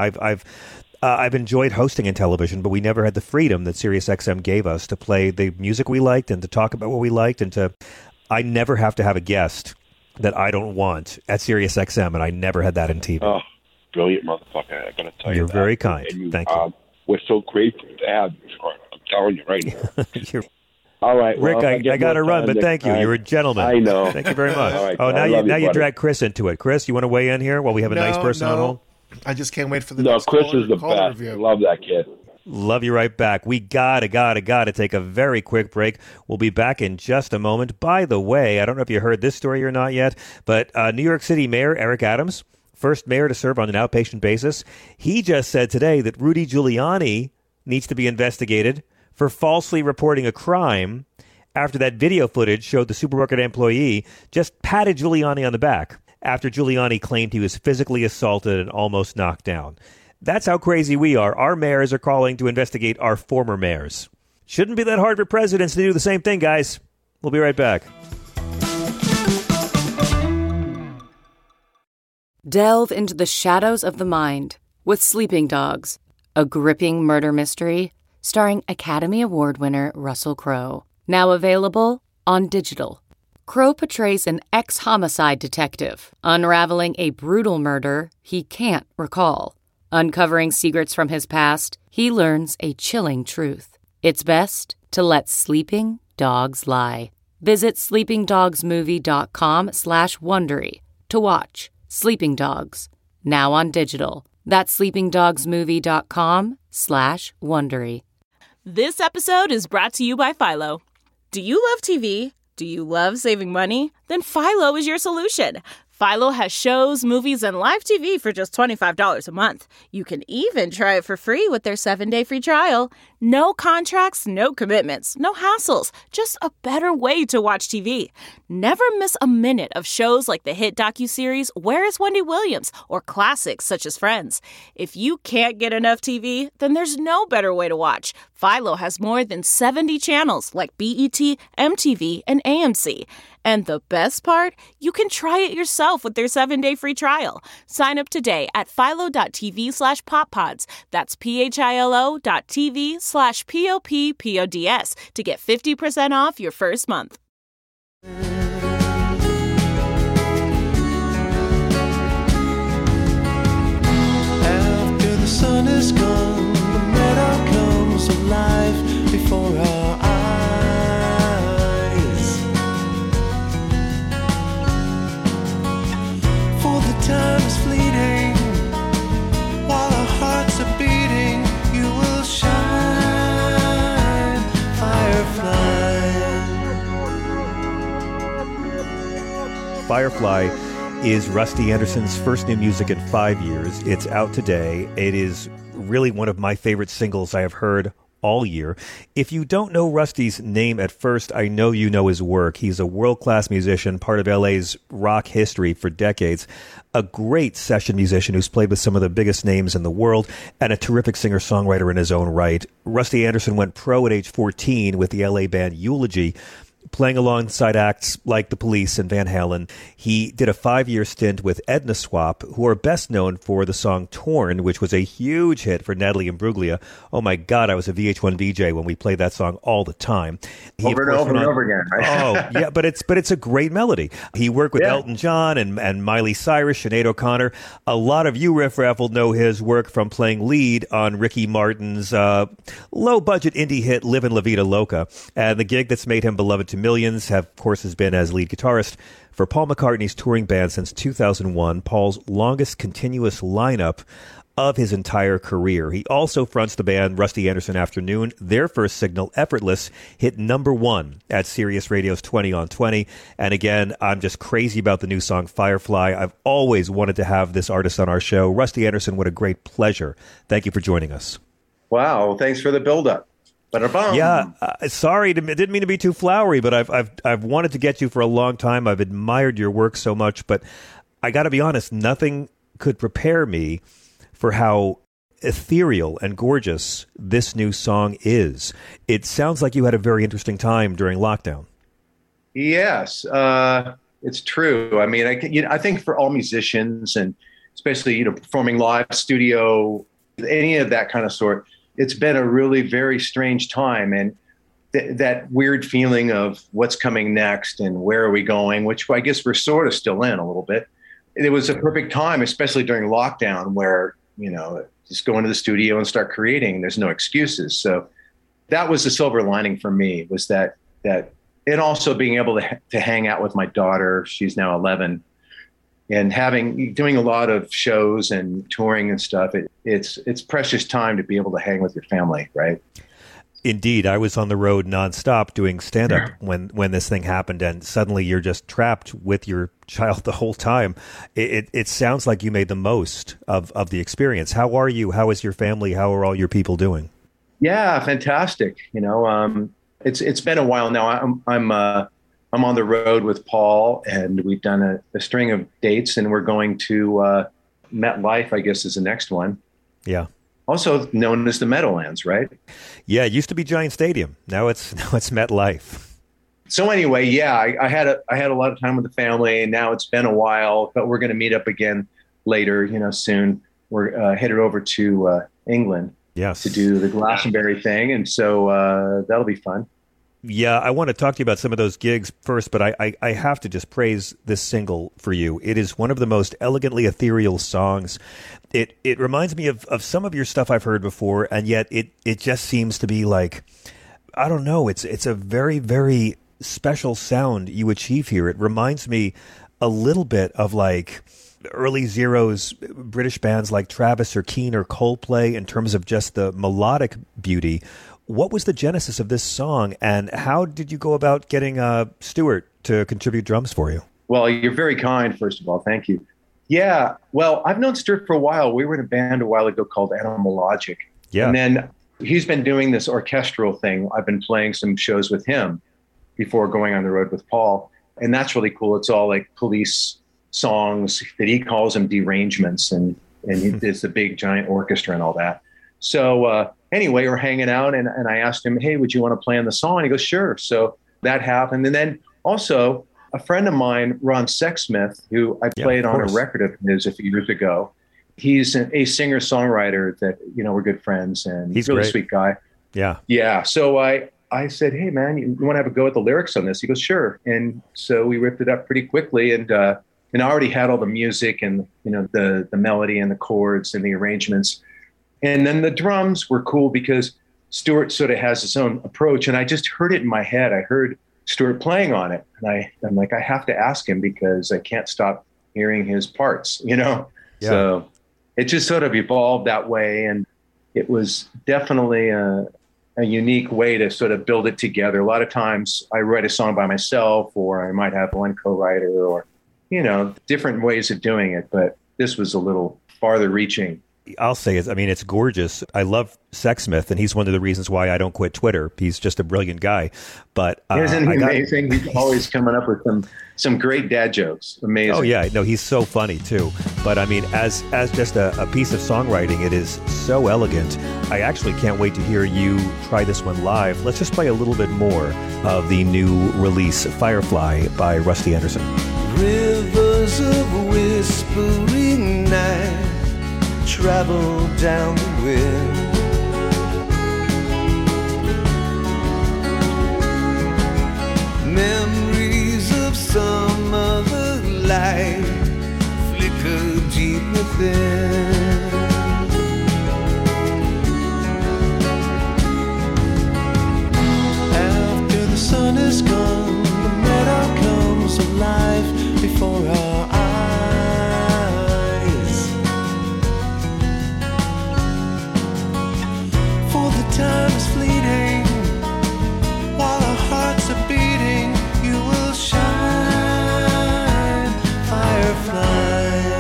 I've enjoyed hosting in television, but we never had the freedom that SiriusXM gave us to play the music we liked and to talk about what we liked, and I never have to have a guest that I don't want at SiriusXM, and I never had that in TV. Oh, brilliant motherfucker! I gotta tell you, you're very kind. Thank you. We're so grateful to have you. I'm telling you right now. All right, Rick. I got to run, but thank you. You're a gentleman. I know. Thank you very much. All right, now you drag Chris into it. Chris, you want to weigh in here while we have a nice person on hold? I just can't wait for the next Chris is the best. Review. Love that kid. Love you right back. We gotta take a very quick break. We'll be back in just a moment. By the way, I don't know if you heard this story or not yet, but New York City Mayor Eric Adams, first mayor to serve on an outpatient basis, he just said today that Rudy Giuliani needs to be investigated for falsely reporting a crime after that video footage showed the supermarket employee just patted Giuliani on the back after Giuliani claimed he was physically assaulted and almost knocked down. That's how crazy we are. Our mayors are calling to investigate our former mayors. Shouldn't be that hard for presidents to do the same thing, guys. We'll be right back. Delve into the shadows of the mind with Sleeping Dogs, a gripping murder mystery starring Academy Award winner Russell Crowe. Now available on digital. Crowe portrays an ex-homicide detective unraveling a brutal murder he can't recall. Uncovering secrets from his past, he learns a chilling truth. It's best to let sleeping dogs lie. Visit sleepingdogsmovie.com/Wondery to watch Sleeping Dogs, now on digital. That's sleepingdogsmovie.com/Wondery. This episode is brought to you by Philo. Do you love TV? Do you love saving money? Then Philo is your solution. Philo has shows, movies, and live TV for just $25 a month. You can even try it for free with their 7-day free trial. No contracts, no commitments, no hassles. Just a better way to watch TV. Never miss a minute of shows like the hit docuseries Where is Wendy Williams? Or classics such as Friends. If you can't get enough TV, then there's no better way to watch. Philo has more than 70 channels like BET, MTV, and AMC. And the best part? You can try it yourself with their 7-day free trial. Sign up today at philo.tv/poppods. That's philo.tv/POPPODS to get 50% off your first month. After the sun is gone, the meadow comes alive before our eyes. For the time is fleeting, while our hearts are beating, you will shine, Firefly. Firefly is Rusty Anderson's first new music in 5 years. It's out today. It is really one of my favorite singles I have heard all year. If you don't know Rusty's name at first, I know you know his work. He's a world-class musician, part of LA's rock history for decades, a great session musician who's played with some of the biggest names in the world, and a terrific singer-songwriter in his own right. Rusty Anderson went pro at age 14 with the LA band Eulogy, playing alongside acts like The Police and Van Halen. He did a 5-year stint with Edna Swap, who are best known for the song Torn, which was a huge hit for Natalie Imbruglia. Oh my God, I was a VH1 VJ when we played that song all the time. Over and over again, right? Oh, yeah, but it's a great melody. He worked with Elton John and Miley Cyrus, Sinead O'Connor. A lot of you, Riff Raff, will know his work from playing lead on Ricky Martin's low-budget indie hit Livin' La Vida Loca. And the gig that's made him beloved to millions, of course, has been as lead guitarist for Paul McCartney's touring band since 2001, Paul's longest continuous lineup of his entire career. He also fronts the band Rusty Anderson Afternoon. Their first single, Effortless, hit #1 at Sirius Radio's 20 on 20. And again, I'm just crazy about the new song Firefly. I've always wanted to have this artist on our show. Rusty Anderson, what a great pleasure. Thank you for joining us. Wow, thanks for the build-up. Yeah, sorry, didn't mean to be too flowery, but I've wanted to get you for a long time. I've admired your work so much, but I got to be honest, nothing could prepare me for how ethereal and gorgeous this new song is. It sounds like you had a very interesting time during lockdown. Yes, it's true. I mean, I think for all musicians, and especially performing live, studio, any of that kind of sort, it's been a really very strange time, and that weird feeling of what's coming next and where are we going, which I guess we're sort of still in a little bit. It was a perfect time, especially during lockdown, where, just go into the studio and start creating. There's no excuses. So that was the silver lining for me, was that and also being able to hang out with my daughter. She's now 11. And doing a lot of shows and touring and stuff, it's precious time to be able to hang with your family, right? Indeed. I was on the road nonstop doing stand-up when this thing happened, and suddenly you're just trapped with your child the whole time. It sounds like you made the most of the experience. How are you? How is your family? How are all your people doing? Yeah, fantastic. It's been a while now. I'm on the road with Paul, and we've done a string of dates, and we're going to MetLife, I guess, is the next one. Yeah. Also known as the Meadowlands, right? Yeah, it used to be Giant Stadium. Now it's MetLife. So anyway, yeah, I had a lot of time with the family, and now it's been a while, but we're going to meet up again later, soon. We're headed over to England to do the Glastonbury thing, and so that'll be fun. Yeah, I want to talk to you about some of those gigs first, but I have to just praise this single for you. It is one of the most elegantly ethereal songs. It reminds me of some of your stuff I've heard before, and yet it just seems to be like, I don't know, it's a very, very special sound you achieve here. It reminds me a little bit of like early Zeros British bands like Travis or Keane or Coldplay in terms of just the melodic beauty. What was the genesis of this song, and how did you go about getting Stuart to contribute drums for you? Well, you're very kind, first of all. Thank you. Yeah, well, I've known Stuart for a while. We were in a band a while ago called Animal Logic. Yeah. And then he's been doing this orchestral thing. I've been playing some shows with him before going on the road with Paul. And that's really cool. It's all like Police songs that he calls them derangements. And it's a big giant orchestra and all that. So anyway, we're hanging out, and I asked him, hey, would you want to play on the song? And he goes, sure. So that happened. And then also a friend of mine, Ron Sexsmith, who I played on a record of his a few years ago. He's a singer-songwriter that, we're good friends, and he's a really sweet guy. Yeah. Yeah. So I said, hey, man, you want to have a go at the lyrics on this? He goes, sure. And so we ripped it up pretty quickly, and I already had all the music and, the melody and the chords and the arrangements. And then the drums were cool because Stuart sort of has his own approach, and I just heard it in my head. I heard Stuart playing on it, and I'm like, I have to ask him because I can't stop hearing his parts, Yeah. So it just sort of evolved that way, and it was definitely a unique way to sort of build it together. A lot of times I write a song by myself, or I might have one co-writer, or, different ways of doing it, but this was a little farther reaching I'll say is, I mean, it's gorgeous. I love Sexsmith, and he's one of the reasons why I don't quit Twitter. He's just a brilliant guy. But isn't he amazing? He's always coming up with some great dad jokes. Amazing. Oh yeah, no, he's so funny too. But I mean, as just a piece of songwriting, it is so elegant. I actually can't wait to hear you try this one live. Let's just play a little bit more of the new release, Firefly by Rusty Anderson. Rivers of whispering night travel down the wind. Memories of some other life flicker deep within. After the sun is gone, the meadow comes alive before our eyes. For the time is fleeting, while our hearts are beating, you will shine, firefly.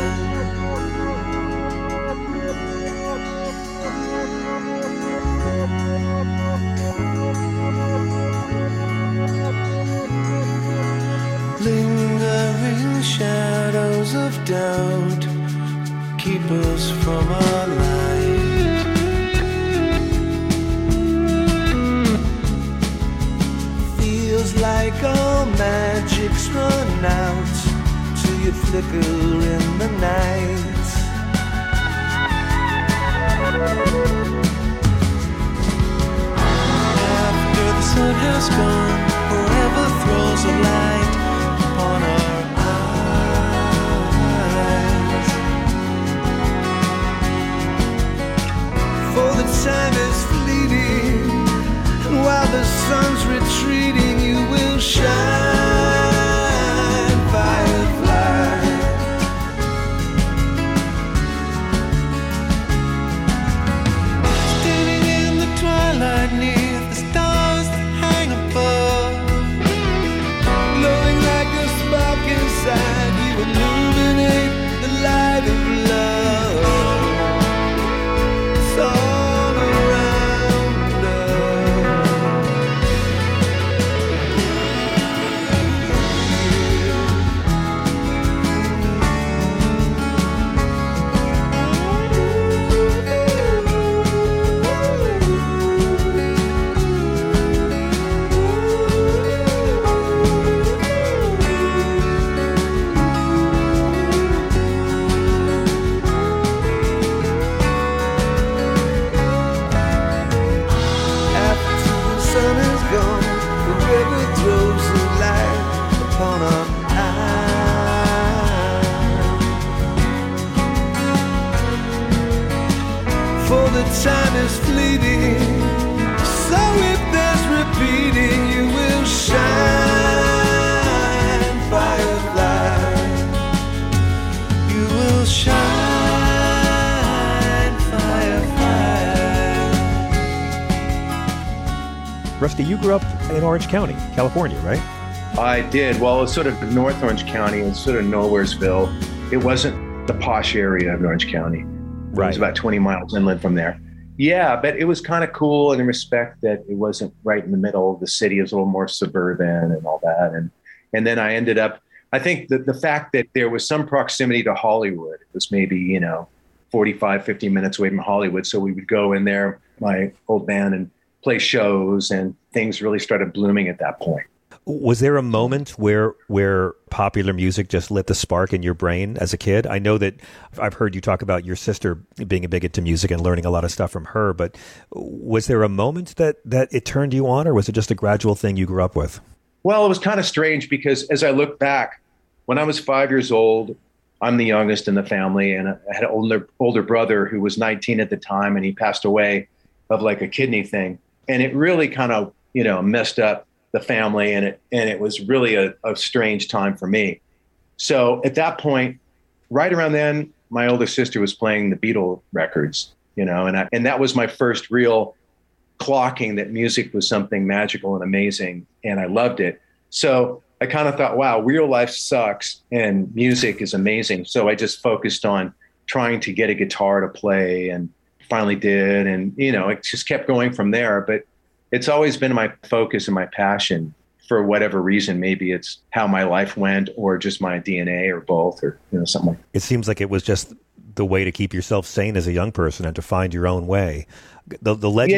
Lingering shadows of doubt keep us from our light. Feels like all magic's run out till you flicker in the night. After the sun has gone, forever throws a light upon our eyes. For the time is fleeting, and while the sun's retreating, you will shine, firefly. Standing in the twilight neath the stars that hang above, glowing like a spark inside, you illuminate the light of love. It's all around time is fleeting, so if there's repeating, you will shine, firefly. You will shine, firefly. Rusty, you grew up in Orange County, California, right? I did. Well, it's sort of North Orange County. It's sort of Nowheresville. It wasn't the posh area of Orange County. Right. It was about 20 miles inland from there. Yeah, but it was kind of cool in the respect that it wasn't right in the middle of the city. It was a little more suburban and all that. And then I ended up, I think that the fact that there was some proximity to Hollywood, it was maybe, 45, 50 minutes away from Hollywood. So we would go in there, my old band, and play shows, and things really started blooming at that point. Was there a moment where popular music just lit the spark in your brain as a kid? I know that I've heard you talk about your sister being a big into music and learning a lot of stuff from her, but was there a moment that it turned you on, or was it just a gradual thing you grew up with? Well, it was kind of strange because as I look back, when I was 5 years old, I'm the youngest in the family, and I had an older brother who was 19 at the time, and he passed away of like a kidney thing. And it really kind of, messed up the family, and it was really a strange time for me. So at that point, right around then, my older sister was playing the Beatles records, and that was my first real clocking that music was something magical and amazing, and I loved it. So I kind of thought, wow, real life sucks and music is amazing. So I just focused on trying to get a guitar to play, and finally did. And, it just kept going from there. But it's always been my focus and my passion for whatever reason. Maybe it's how my life went, or just my DNA, or both, or, something like that. It seems like it was just the way to keep yourself sane as a young person and to find your own way. The legend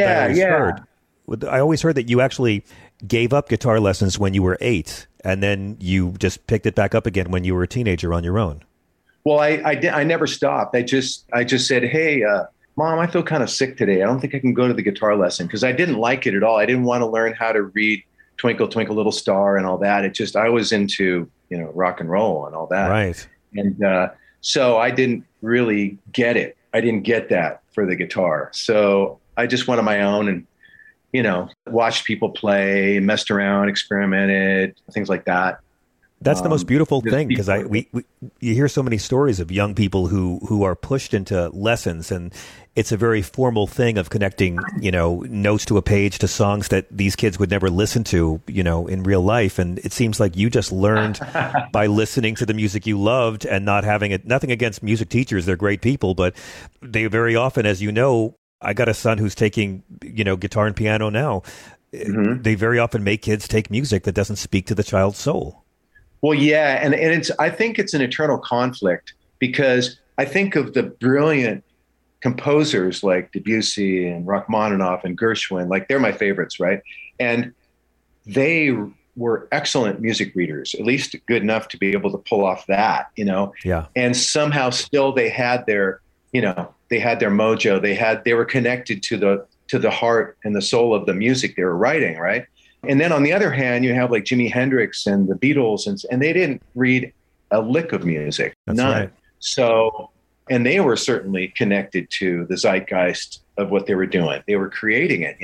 I always heard that you actually gave up guitar lessons when you were 8, and then you just picked it back up again when you were a teenager on your own. Well, I never stopped. I just said, hey, Mom, I feel kind of sick today. I don't think I can go to the guitar lesson, because I didn't like it at all. I didn't want to learn how to read Twinkle, Twinkle, Little Star and all that. I was into, rock and roll and all that. Right. And so I didn't really get it. I didn't get that for the guitar. So I just went on my own and, watched people play, messed around, experimented, things like that. That's the most beautiful thing, because you hear so many stories of young people who are pushed into lessons, and it's a very formal thing of connecting, notes to a page to songs that these kids would never listen to, in real life. And it seems like you just learned by listening to the music you loved and not having it. Nothing against music teachers; they're great people, but they very often, as you know, I got a son who's taking, guitar and piano now. Mm-hmm. They very often make kids take music that doesn't speak to the child's soul. Well, yeah. And I think it's an eternal conflict, because I think of the brilliant composers like Debussy and Rachmaninoff and Gershwin, like they're my favorites, right? And they were excellent music readers, at least good enough to be able to pull off that, Yeah. And somehow still they had their, they had their mojo. They were connected to the heart and the soul of the music they were writing, right? And then on the other hand, you have like Jimi Hendrix and the Beatles, and they didn't read a lick of music. That's none. Right. So, and they were certainly connected to the zeitgeist of what they were doing. They were creating it,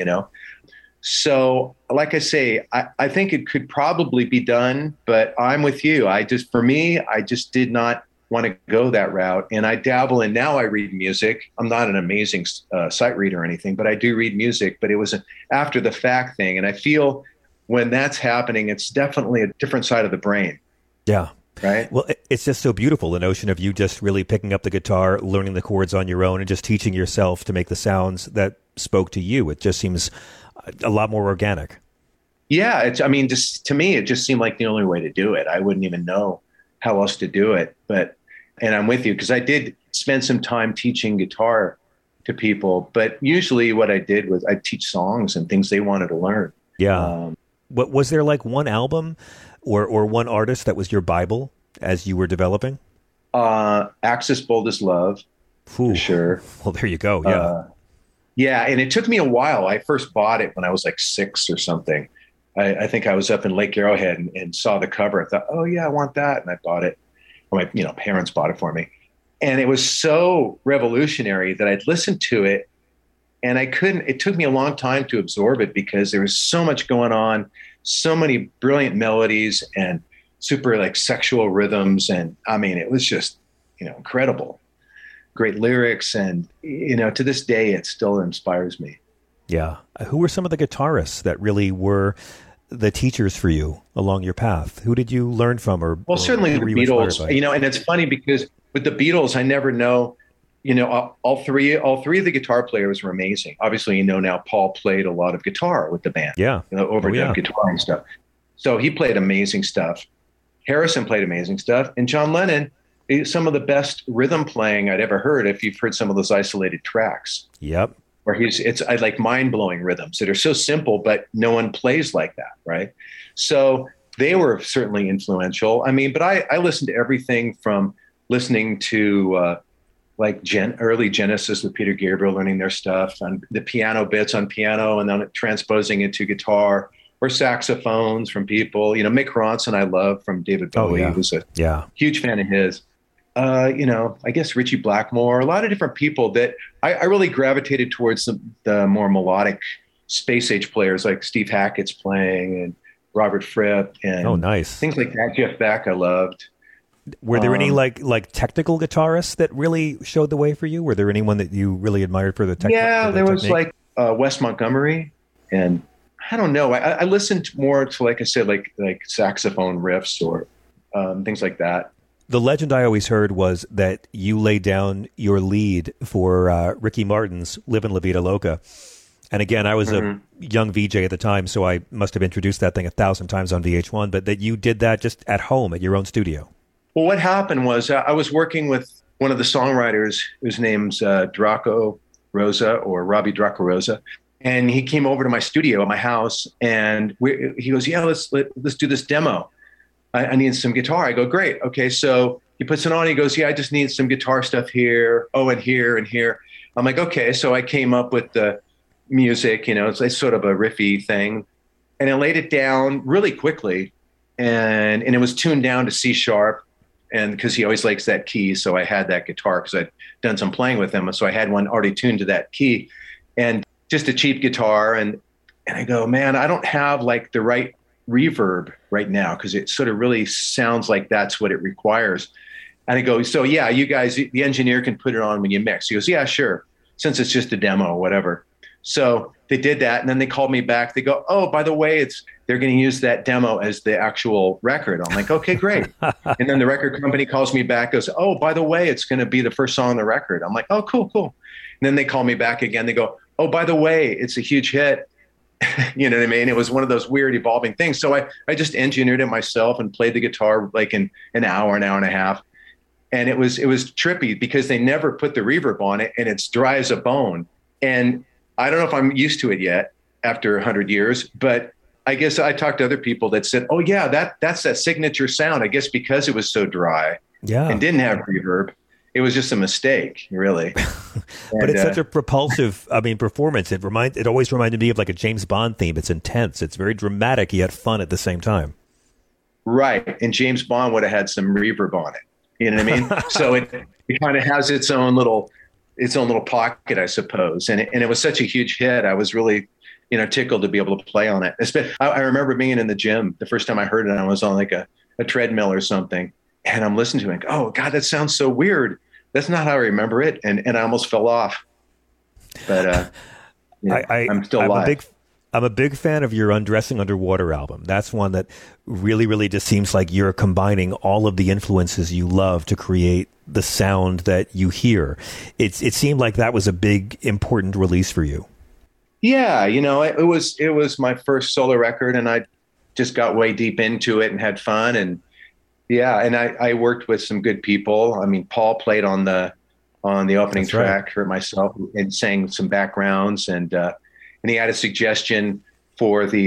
So, like I say, I think it could probably be done, but I'm with you. I just did not want to go that route. And I dabble in, now I read music. I'm not an amazing sight reader or anything, but I do read music, but it was an after the fact thing. And I feel when that's happening, it's definitely a different side of the brain. Yeah. Right. Well, it's just so beautiful, the notion of you just really picking up the guitar, learning the chords on your own, and just teaching yourself to make the sounds that spoke to you. It just seems a lot more organic. Yeah. Just to me, it just seemed like the only way to do it. I wouldn't even know how else to do it. And I'm with you, because I did spend some time teaching guitar to people, but usually what I did was I'd teach songs and things they wanted to learn. Yeah. What was there, like one album or one artist that was your Bible as you were developing? Axis Bold as Love, for sure. Well, there you go. Yeah. Yeah. And it took me a while. I first bought it when I was like 6 or something. I think I was up in Lake Arrowhead and saw the cover. I thought, oh yeah, I want that. And I bought it. My parents bought it for me. And it was so revolutionary that I'd listened to it and it took me a long time to absorb it, because there was so much going on, so many brilliant melodies and super like sexual rhythms. And it was just, incredible, great lyrics. And, to this day, it still inspires me. Yeah. Who were some of the guitarists that really were the teachers for you along your path? Who did you learn from? Certainly the Beatles, and it's funny because with the Beatles, I never know, all three of the guitar players were amazing. Obviously, now Paul played a lot of guitar with the band, overdub guitar and stuff. So he played amazing stuff. Harrison played amazing stuff. And John Lennon, some of the best rhythm playing I'd ever heard, if you've heard some of those isolated tracks. Yep. Where I like mind-blowing rhythms that are so simple, but no one plays like that, right? So they were certainly influential. But I listened to everything from listening to early Genesis with Peter Gabriel, learning their stuff, and the piano bits on piano, and then transposing it to guitar, or saxophones from people. Mick Ronson I love from David Bowie. Who's a huge fan of his. I guess Richie Blackmore, a lot of different people that I really gravitated towards the more melodic space age players like Steve Hackett's playing and Robert Fripp and things like that. Jeff Beck I loved. Were there any like technical guitarists that really showed the way for you? Were there anyone that you really admired for the technique? Yeah, there was like Wes Montgomery, and I don't know. I listened more to, like I said, like saxophone riffs or things like that. The legend I always heard was that you laid down your lead for Ricky Martin's Livin' La Vida Loca. And again, I was a young VJ at the time, so I must have introduced that thing 1,000 times on VH1, but that you did that just at home at your own studio. Well, what happened was I was working with one of the songwriters whose name's Draco Rosa, or Robbie Draco Rosa. And he came over to my studio at my house, and he goes, yeah, let's do this demo. I need some guitar. I go, great. Okay. So he puts it on. He goes, yeah, I just need some guitar stuff here. Oh, and here and here. I'm like, okay. So I came up with the music, it's sort of a riffy thing. And I laid it down really quickly. And it was tuned down to C sharp. And because he always likes that key. So I had that guitar because I'd done some playing with him. So I had one already tuned to that key, and just a cheap guitar. And I go, man, I don't have like the right reverb right now, because it sort of really sounds like that's what it requires. And I go, so yeah, you guys, the engineer can put it on when you mix. He goes, yeah, sure. Since it's just a demo or whatever. So they did that. And then they called me back. They go, oh, by the way, they're going to use that demo as the actual record. I'm like, okay, great. And then the record company calls me back, goes, oh, by the way, it's going to be the first song on the record. I'm like, oh, cool. And then they call me back again. They go, oh, by the way, it's a huge hit. You know what I mean? It was one of those weird evolving things. So I just engineered it myself and played the guitar like in an hour and a half. And it was trippy because they never put the reverb on it, and it's dry as a bone. And I don't know if I'm used to it yet after 100 years, but I guess I talked to other people that said, oh yeah, that's that signature sound. I guess because it was so dry and didn't have reverb, it was just a mistake, really. But it's such a propulsive, performance. It always reminded me of like a James Bond theme. It's intense. It's very dramatic, yet fun at the same time. Right. And James Bond would have had some reverb on it. You know what I mean? So it kind of has its own little pocket, I suppose. And it was such a huge hit. I was really, tickled to be able to play on it. I remember being in the gym the first time I heard it. I was on like a treadmill or something, and I'm listening to it. Oh God, that sounds so weird. That's not how I remember it. And I almost fell off. But I'm still alive. I'm a big fan of your Undressing Underwater album. That's one that really, really just seems like you're combining all of the influences you love to create the sound that you hear. It seemed like that was a big, important release for you. Yeah, it was my first solo record, and I just got way deep into it and had fun. And yeah, and I worked with some good people. I mean, Paul played on the opening track for myself and sang some backgrounds, and he had a suggestion for the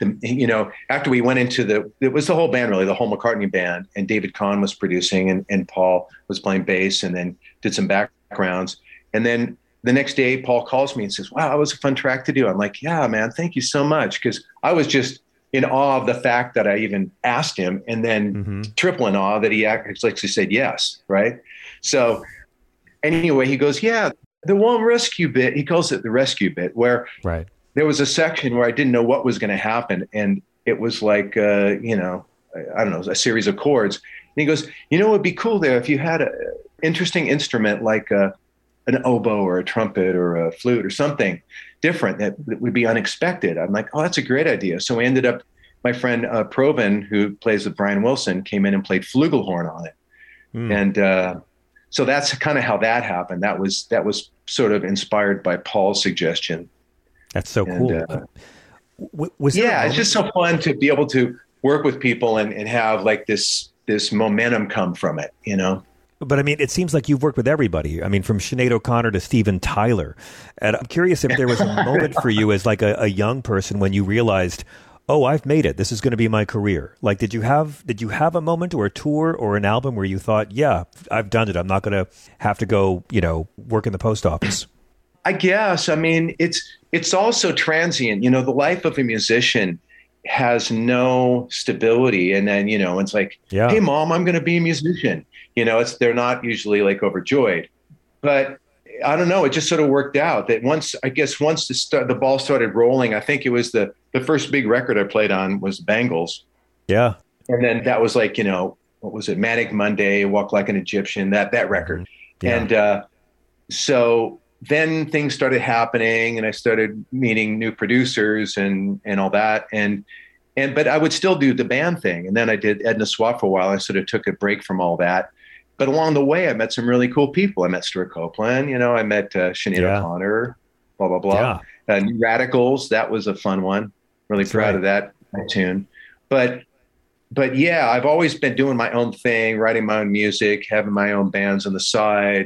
after we went into it was the whole band, really, the whole McCartney band, and David Kahn was producing, and Paul was playing bass, and then did some backgrounds. And then the next day, Paul calls me and says, wow, that was a fun track to do. I'm like, yeah, man, thank you so much. Because I was just in awe of the fact that I even asked him, and then triple in awe that he actually said yes, right? So anyway, he goes, yeah, the one rescue bit, he calls it the rescue bit, where there was a section where I didn't know what was going to happen. And it was like, I don't know, a series of chords. And he goes, it would be cool there if you had an interesting instrument like an oboe or a trumpet or a flute or something different that would be unexpected. I'm like, oh, that's a great idea. So we ended up, my friend Proven, who plays with Brian Wilson, came in and played flugelhorn on it. And so that's kind of how that happened. That was sort of inspired by Paul's suggestion. That's so cool. It's just so fun to be able to work with people and have like this momentum come from it, But I mean, it seems like you've worked with everybody. I mean, from Sinead O'Connor to Steven Tyler. And I'm curious if there was a moment for you as like a young person when you realized, oh, I've made it. This is going to be my career. Like, did you have a moment or a tour or an album where you thought, yeah, I've done it. I'm not going to have to go, work in the post office? I guess. I mean, it's also transient. The life of a musician has no stability. And then, it's like, hey, Mom, I'm going to be a musician. They're not usually like overjoyed, but I don't know. It just sort of worked out that once the ball started rolling, I think it was the first big record I played on was Bangles. Yeah. And then that was like, what was it? Manic Monday, Walk Like an Egyptian, that record. Yeah. And so then things started happening, and I started meeting new producers and all that. And But I would still do the band thing. And then I did Edna Swap for a while. I sort of took a break from all that. But along the way, I met some really cool people. I met Stuart Copeland, I met Sinead O'Connor, blah, blah, blah. New Radicals, that was a fun one. Really proud of that tune. But yeah, I've always been doing my own thing, writing my own music, having my own bands on the side.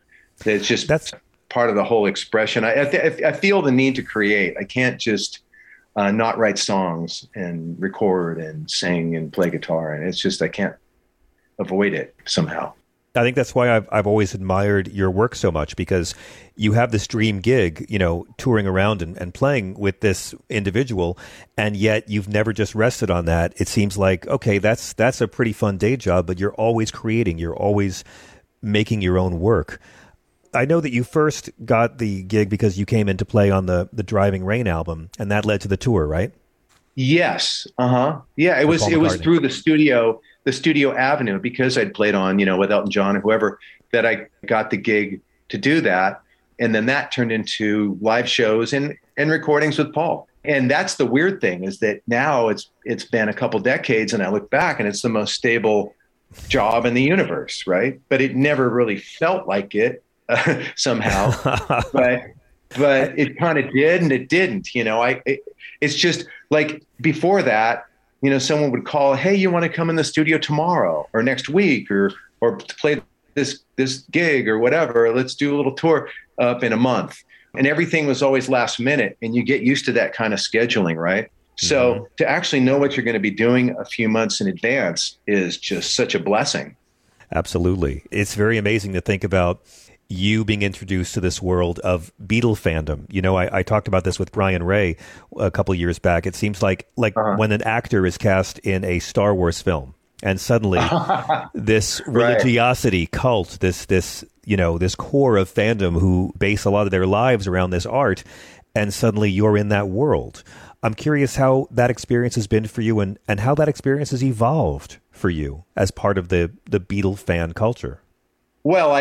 That's part of the whole expression. I feel the need to create. I can't just not write songs and record and sing and play guitar. And it's just, I can't avoid it somehow. I think that's why I've always admired your work so much, because you have this dream gig, touring around and playing with this individual, and yet you've never just rested on that. It seems like, okay, that's a pretty fun day job, but you're always creating, you're always making your own work. I know that you first got the gig because you came in to play on the Driving Rain album, and that led to the tour, right? Yes. Yeah, it was through the studio avenue, because I'd played on, with Elton John or whoever, that I got the gig to do that. And then that turned into live shows and recordings with Paul. And that's the weird thing, is that now it's been a couple decades and I look back and it's the most stable job in the universe. Right. But it never really felt like it somehow, but it kind of did and it didn't, it's just like before that, someone would call, hey, you want to come in the studio tomorrow or next week or to play this gig or whatever, let's do a little tour up in a month. And everything was always last minute, and you get used to that kind of scheduling, right? Mm-hmm. So to actually know what you're going to be doing a few months in advance is just such a blessing. Absolutely. It's very amazing to think about you being introduced to this world of Beatle fandom. I talked about this with Brian Ray a couple years back. It seems like when an actor is cast in a Star Wars film, and suddenly this religiosity cult, this core of fandom who base a lot of their lives around this art, and suddenly you're in that world. I'm curious how that experience has been for you, and how that experience has evolved for you as part of the Beatle fan culture. Well,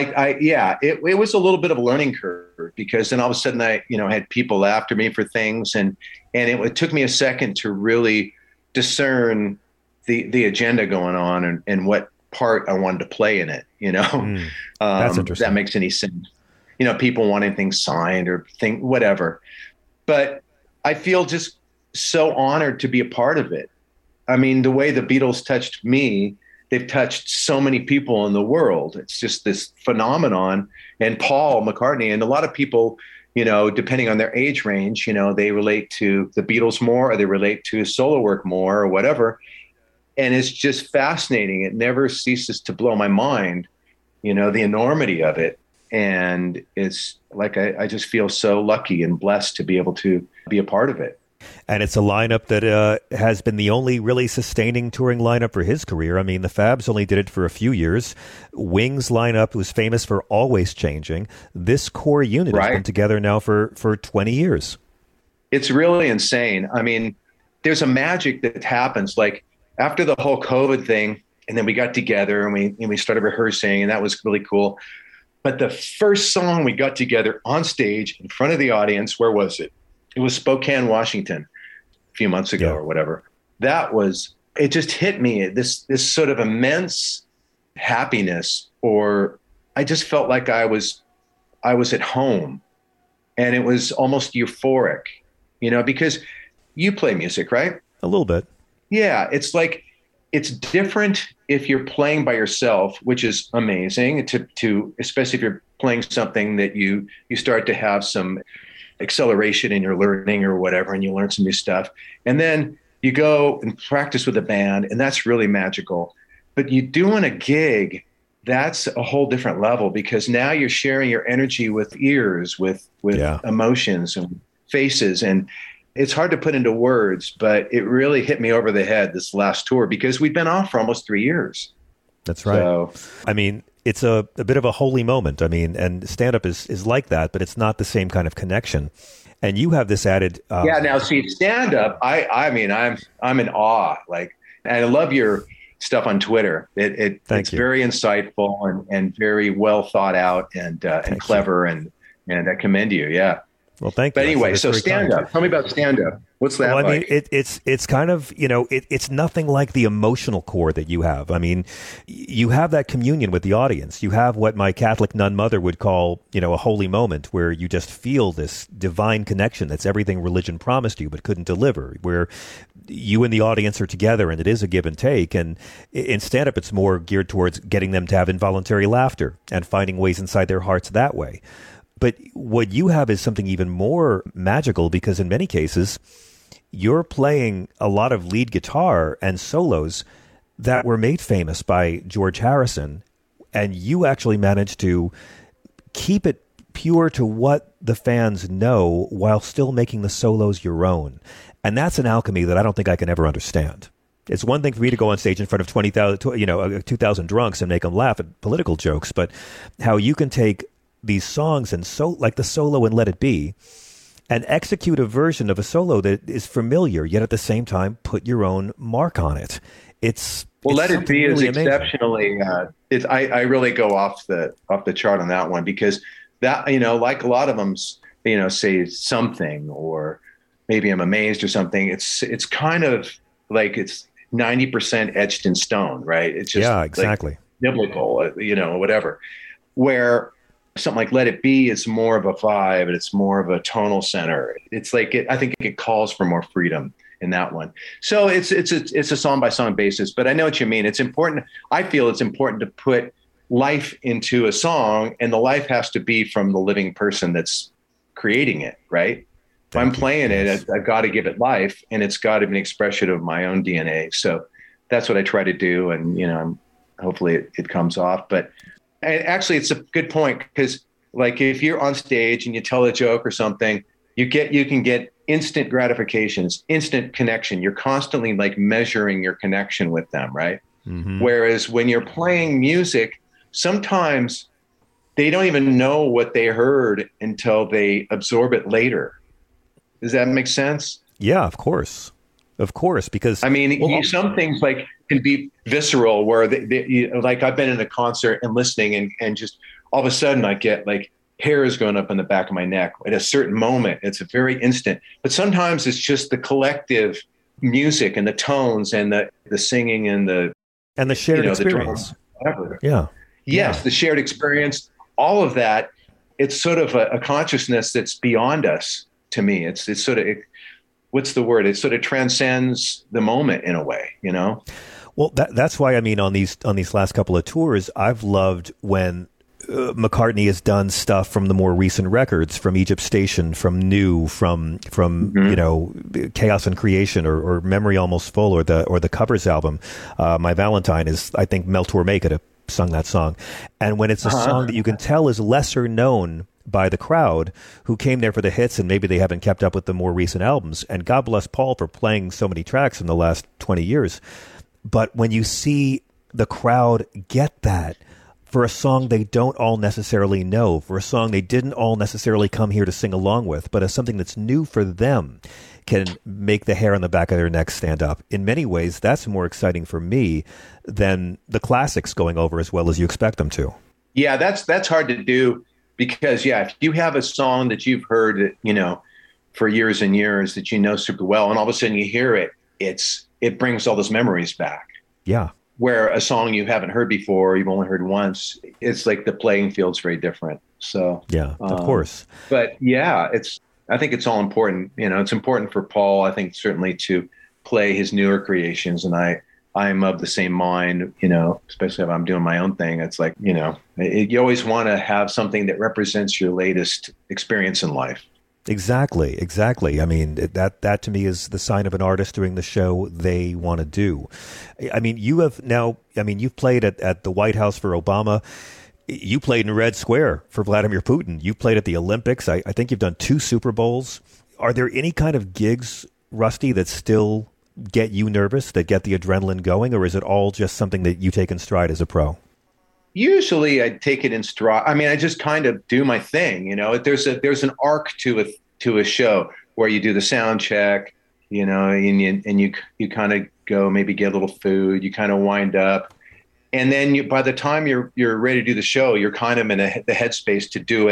it was a little bit of a learning curve, because then all of a sudden I had people after me for things, and it took me a second to really discern the agenda going on and what part I wanted to play in it. That's interesting. That makes any sense. People wanting things signed or whatever, but I feel just so honored to be a part of it. I mean, the way the Beatles touched me, they've touched so many people in the world. It's just this phenomenon. And Paul McCartney, and a lot of people, depending on their age range, they relate to the Beatles more, or they relate to solo work more, or whatever. And it's just fascinating. It never ceases to blow my mind, the enormity of it. And it's like, I just feel so lucky and blessed to be able to be a part of it. And it's a lineup that has been the only really sustaining touring lineup for his career. I mean, the Fabs only did it for a few years. Wings lineup was famous for always changing. This core unit has been together now for 20 years. It's really insane. I mean, there's a magic that happens. Like after the whole COVID thing, and then we got together and we started rehearsing, and that was really cool. But the first song we got together on stage in front of the audience, where was it? It was Spokane, Washington, a few months ago or whatever. It just hit me, this sort of immense happiness, or I just felt like I was at home, and it was almost euphoric, because you play music, right? A little bit. Yeah. It's like, it's different if you're playing by yourself, which is amazing to especially if you're playing something that you start to have some acceleration in your learning or whatever, and you learn some new stuff. And then you go and practice with a band, and that's really magical. But you doing a gig, that's a whole different level, because now you're sharing your energy with ears, with emotions and faces. And it's hard to put into words, but it really hit me over the head this last tour, because we'd been off for almost 3 years. That's right. So, I mean, it's a bit of a holy moment. I mean, and stand-up is like that, but it's not the same kind of connection. And you have this added... now see, stand-up, I mean, I'm in awe. Like, and I love your stuff on Twitter. It's very insightful and very well thought out and clever, and I commend you. Yeah. Well, thank you. But anyway, That's so very kind. stand-up. Tell me about stand-up. What's that Well, I mean, like? it's kind of, it's nothing like the emotional core that you have. I mean, you have that communion with the audience. You have what my Catholic nun mother would call, a holy moment where you just feel this divine connection that's everything religion promised you but couldn't deliver, where you and the audience are together and it is a give and take. And in stand-up, it's more geared towards getting them to have involuntary laughter and finding ways inside their hearts that way. But what you have is something even more magical because in many cases, you're playing a lot of lead guitar and solos that were made famous by George Harrison, and you actually managed to keep it pure to what the fans know while still making the solos your own. And that's an alchemy that I don't think I can ever understand. It's one thing for me to go on stage in front of 2,000 drunks and make them laugh at political jokes, but how you can take these songs and like the solo in Let It Be, and execute a version of a solo that is familiar, yet at the same time put your own mark on it. Let It Be is really amazing. exceptionally. I really go off the chart on that one because that like a lot of them say something or maybe I'm amazed or something. It's kind of like it's 90% etched in stone, right? It's just exactly like biblical, whatever. Where something like Let It Be is more of a vibe and it's more of a tonal center. It's like I think it calls for more freedom in that one. So it's a song by song basis, but I know what you mean. It's important. I feel it's important to put life into a song, and the life has to be from the living person that's creating it, right? If I'm playing it, I've got to give it life, and it's got to be an expression of my own DNA. So that's what I try to do, and hopefully it comes off. But and actually, it's a good point because, like, if you're on stage and you tell a joke or something, you can get instant gratifications, instant connection. You're constantly like measuring your connection with them, right? Mm-hmm. Whereas when you're playing music, sometimes they don't even know what they heard until they absorb it later. Does that make sense? Yeah, of course, because I mean, some things like can be visceral, where like I've been in a concert and listening, and just all of a sudden I get like hairs going up in the back of my neck at a certain moment. It's a very instant, but sometimes it's just the collective music and the tones and the singing and the shared experience. The drums, whatever. Yeah. Yes, the shared experience, all of that. It's sort of a consciousness that's beyond us. To me, it's sort of. What's the word? It sort of transcends the moment in a way, Well, that's why, I mean, on these last couple of tours, I've loved when McCartney has done stuff from the more recent records, from Egypt Station, from New, from Chaos and Creation, or Memory Almost Full, or the covers album. My Valentine is, I think, Mel Torme could have sung that song. And when it's a song that you can tell is lesser known by the crowd who came there for the hits, and maybe they haven't kept up with the more recent albums. And God bless Paul for playing so many tracks in the last 20 years. But when you see the crowd get that for a song they don't all necessarily know, for a song they didn't all necessarily come here to sing along with, but as something that's new for them, can make the hair on the back of their neck stand up. In many ways, that's more exciting for me than the classics going over as well as you expect them to. Yeah, that's hard to do. Because, if you have a song that you've heard, for years and years that super well, and all of a sudden you hear it, it brings all those memories back. Yeah. Where a song you haven't heard before, you've only heard once, it's like the playing field's very different. So yeah, of course. But I think it's all important. It's important for Paul, I think, certainly to play his newer creations, and I'm of the same mind, especially if I'm doing my own thing. It's like, you always want to have something that represents your latest experience in life. Exactly. I mean, that to me is the sign of an artist doing the show they want to do. I mean, you've played at the White House for Obama. You played in Red Square for Vladimir Putin. You played at the Olympics. I think you've done 2 Super Bowls. Are there any kind of gigs, Rusty, that still get you nervous, that get the adrenaline going, or is it all just something that you take in stride as a pro? Usually I take it in stride. I mean, I just kind of do my thing. There's an arc to a show where you do the sound check, and you kind of go, maybe get a little food, you kind of wind up. And then by the time you're ready to do the show, you're kind of in the headspace to do it.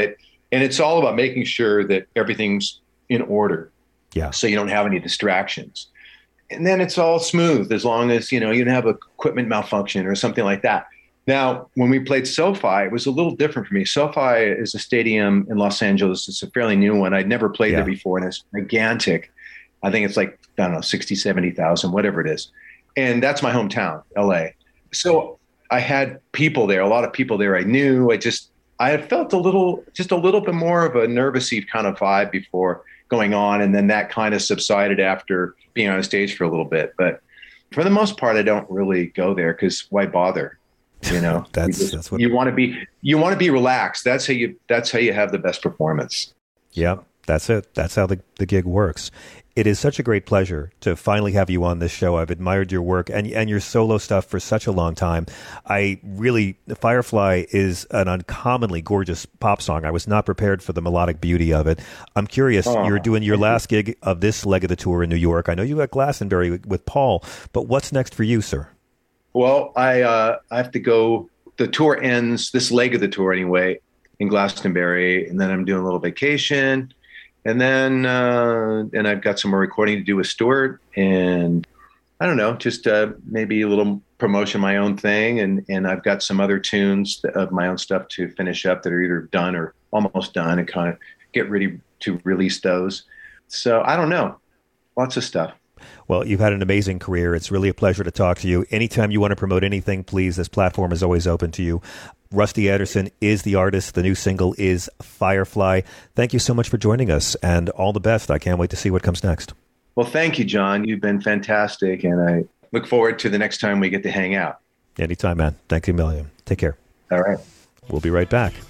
And it's all about making sure that everything's in order. Yeah. So you don't have any distractions. And then it's all smooth as long as, you don't have equipment malfunction or something like that. Now, when we played SoFi, it was a little different for me. SoFi is a stadium in Los Angeles. It's a fairly new one. I'd never played there before, and it's gigantic. I think it's like, I don't know, 60, 70,000, whatever it is. And that's my hometown, LA. So I had people there, a lot of people there I knew. I had felt just a little bit more of a nervousy kind of vibe before going on. And then that kind of subsided after being on a stage for a little bit. But for the most part, I don't really go there because why bother? That's what you want to be relaxed. That's how you have the best performance. Yeah, that's it. That's how the gig works. It is such a great pleasure to finally have you on this show. I've admired your work and your solo stuff for such a long time. Firefly is an uncommonly gorgeous pop song. I was not prepared for the melodic beauty of it. I'm curious, you're doing your last gig of this leg of the tour in New York. I know you at Glastonbury with Paul, but what's next for you, sir? Well, I have to go. The tour ends, this leg of the tour anyway, in Glastonbury, and then I'm doing a little vacation. And then and I've got some more recording to do with Stuart, and I don't know, just maybe a little promotion of my own thing. And I've got some other tunes of my own stuff to finish up that are either done or almost done, and kind of get ready to release those. So I don't know, lots of stuff. Well, you've had an amazing career. It's really a pleasure to talk to you. Anytime you want to promote anything, please, this platform is always open to you. Rusty Anderson is the artist. The new single is Firefly. Thank you so much for joining us, and all the best. I can't wait to see what comes next. Well, thank you, John. You've been fantastic, and I look forward to the next time we get to hang out. Anytime, man. Thank you a million. Take care. All right. We'll be right back.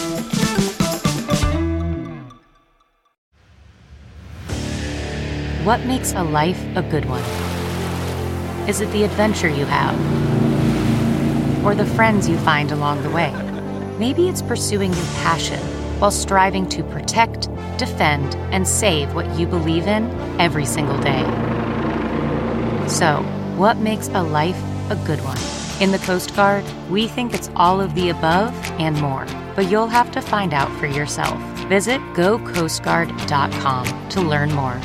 What makes a life a good one? Is it the adventure you have? Or the friends you find along the way? Maybe it's pursuing your passion while striving to protect, defend, and save what you believe in every single day. So, what makes a life a good one? In the Coast Guard, we think it's all of the above and more, but you'll have to find out for yourself. Visit gocoastguard.com to learn more.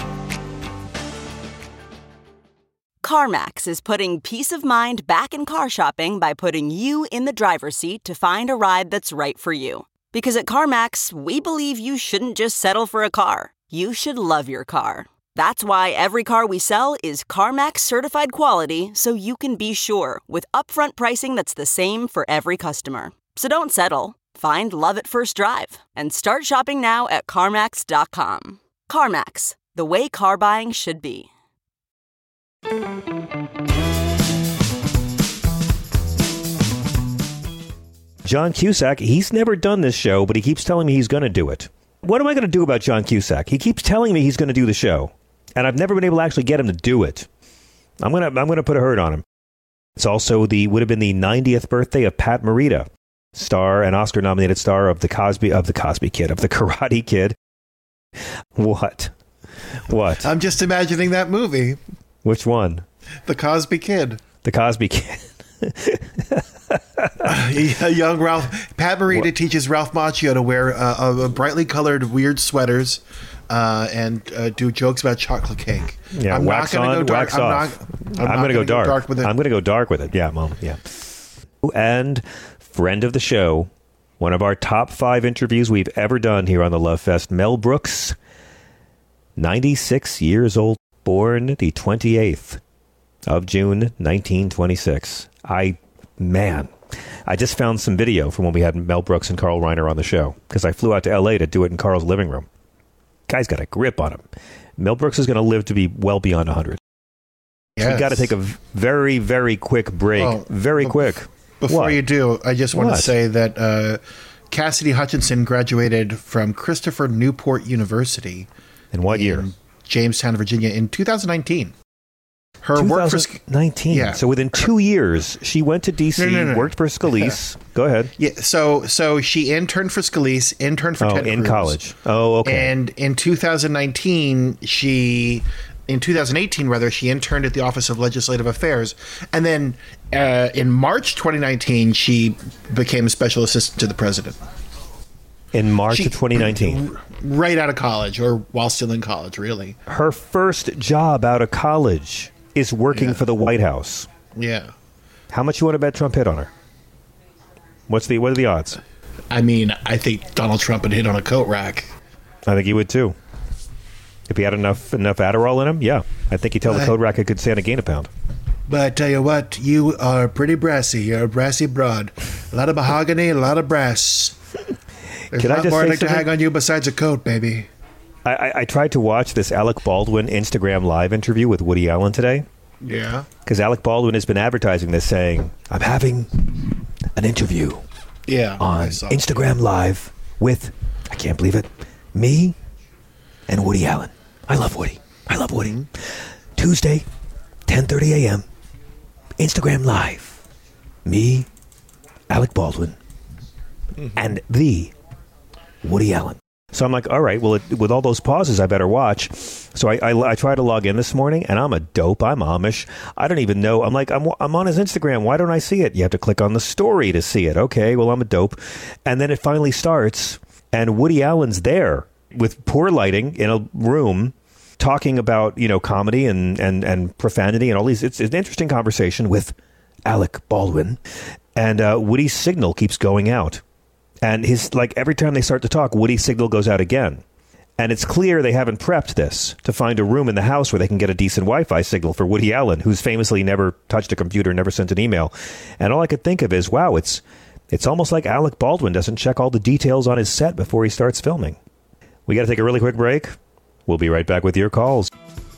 CarMax is putting peace of mind back in car shopping by putting you in the driver's seat to find a ride that's right for you. Because at CarMax, we believe you shouldn't just settle for a car. You should love your car. That's why every car we sell is CarMax certified quality, so you can be sure with upfront pricing that's the same for every customer. So don't settle. Find love at first drive and start shopping now at CarMax.com. CarMax, the way car buying should be. John Cusack, he's never done this show, but he keeps telling me he's going to do it. What am I going to do about John Cusack? He keeps telling me he's going to do the show, and I've never been able to actually get him to do it. I'm going to put a hurt on him. It's also would have been the 90th birthday of Pat Morita, star and Oscar-nominated star of the Karate Kid. What? I'm just imagining that movie. Which one? The Cosby Kid. The Cosby Kid. Young Ralph. Pat Morita teaches Ralph Macchio to wear brightly colored weird sweaters and do jokes about chocolate cake. Yeah, I'm wax not on, go dark. Wax off. I'm going to go dark with it. I'm going to go dark with it. Yeah, Mom. Yeah. And friend of the show, one of our top 5 interviews we've ever done here on the Love Fest, Mel Brooks, 96 years old. Born the 28th of June, 1926. I just found some video from when we had Mel Brooks and Carl Reiner on the show, because I flew out to L.A. to do it in Carl's living room. Guy's got a grip on him. Mel Brooks is going to live to be well beyond 100. Yes. We got to take a very, very quick break. Well, quick. Before you do, I just want to say that Cassidy Hutchinson graduated from Christopher Newport University. In what year? Jamestown, Virginia, in 2019. Her 2019. Yeah. So within 2 years, she went to D.C., worked for Scalise. Go ahead. Yeah. So she interned for Scalise, interned for Ted in Cruz. College. Oh, okay. And in 2018, she interned at the Office of Legislative Affairs. And then in March 2019, she became a special assistant to the president. In March of 2019. Right out of college, or while still in college, really. Her first job out of college is working for the White House. Yeah. How much you want to bet Trump hit on her? What are the odds? I mean, I think Donald Trump would hit on a coat rack. I think he would too. If he had enough Adderall in him, yeah. I think he'd tell the coat rack it could stand to gain a pound. But I tell you what, you are pretty brassy. You're a brassy broad. A lot of mahogany, a lot of brass. There's a lot more I'd like to hang on you besides a coat, baby. I tried to watch this Alec Baldwin Instagram live interview with Woody Allen today. Yeah. Because Alec Baldwin has been advertising this, saying, I'm having an interview on Instagram Live with, I can't believe it, me and Woody Allen. I love Woody. Tuesday, 10:30 a.m., Instagram Live. Me, Alec Baldwin, and the Woody Allen. So I'm like, all right, well, with all those pauses, I better watch. So I try to log in this morning, and I'm a dope. I'm Amish. I don't even know. I'm like, I'm on his Instagram. Why don't I see it? You have to click on the story to see it. Okay, well, I'm a dope. And then it finally starts, and Woody Allen's there with poor lighting in a room talking about, comedy and profanity and all these. It's an interesting conversation with Alec Baldwin. And Woody's signal keeps going out. And every time they start to talk, Woody's signal goes out again. And it's clear they haven't prepped this to find a room in the house where they can get a decent Wi-Fi signal for Woody Allen, who's famously never touched a computer, never sent an email. And all I could think of is, wow, it's almost like Alec Baldwin doesn't check all the details on his set before he starts filming. We got to take a really quick break. We'll be right back with your calls.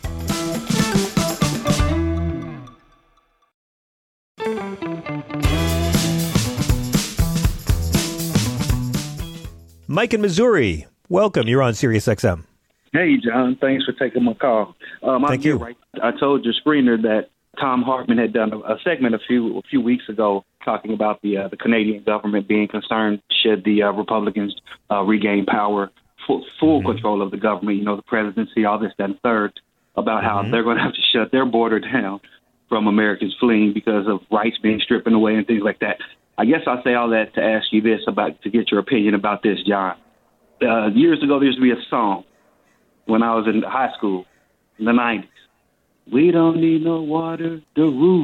Mike in Missouri, welcome. You're on Sirius XM. Hey, John. Thanks for taking my call. Thank you. Right. I told your screener that Tom Hartman had done a segment a few weeks ago talking about the Canadian government being concerned should the Republicans regain power, full control of the government, the presidency, all this, that, and third, about how they're going to have to shut their border down from Americans fleeing because of rights being stripped away and things like that. I guess I say all that to ask you this to get your opinion about this, John. Years ago, there used to be a song when I was in high school in the 90s. We don't need no water, the roof,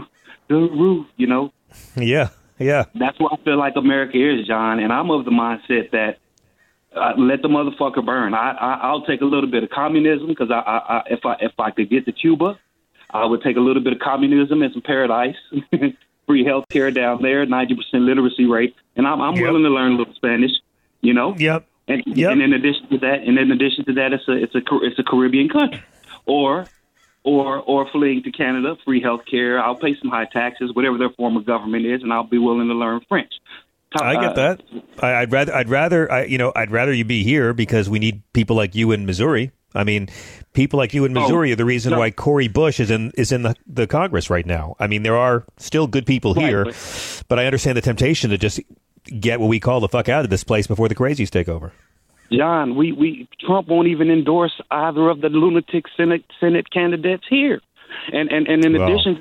Yeah. That's what I feel like America is, John. And I'm of the mindset that let the motherfucker burn. I'll take a little bit of communism because if I could get to Cuba, I would take a little bit of communism and some paradise. Free health care down there, 90% literacy rate, and I'm willing to learn a little Spanish, Yep. And in addition to that, it's a Caribbean country, or fleeing to Canada, free health care. I'll pay some high taxes, whatever their form of government is, and I'll be willing to learn French. I get that. I'd rather you be here because we need people like you in Missouri. I mean, people like you in Missouri are the reason why Cory Bush is in the Congress right now. I mean, there are still good people here, but I understand the temptation to just get what we call the fuck out of this place before the crazies take over. John, Trump won't even endorse either of the lunatic Senate candidates here, and in addition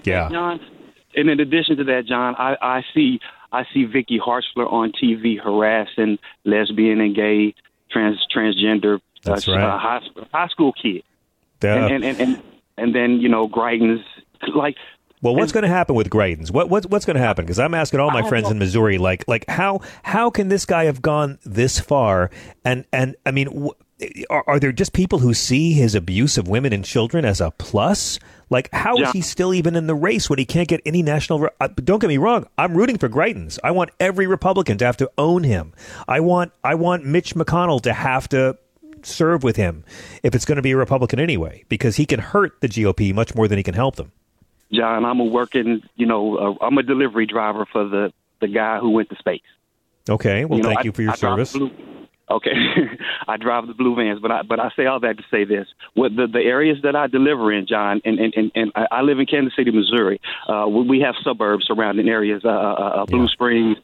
to that, John, I see Vicky Hartzler on TV harassing lesbian and gay, transgender. That's right. High school kid. Yeah. And then, Greitens, like. Well, what's going to happen with Greitens? What's going to happen? Because I'm asking all my friends in Missouri, like how can this guy have gone this far? And I mean, are there just people who see his abuse of women and children as a plus? Like, how is he still even in the race when he can't get any national? Don't get me wrong. I'm rooting for Greitens. I want every Republican to have to own him. I want Mitch McConnell to have to serve with him if it's going to be a Republican anyway, because he can hurt the GOP much more than he can help them. John, I'm I'm a delivery driver for the guy who went to space. Okay, well, thank you for your service. Okay, I drive the blue vans, but I say all that to say this: what the areas that I deliver in, John, and I live in Kansas City, Missouri. We have suburbs surrounding areas, Blue Springs,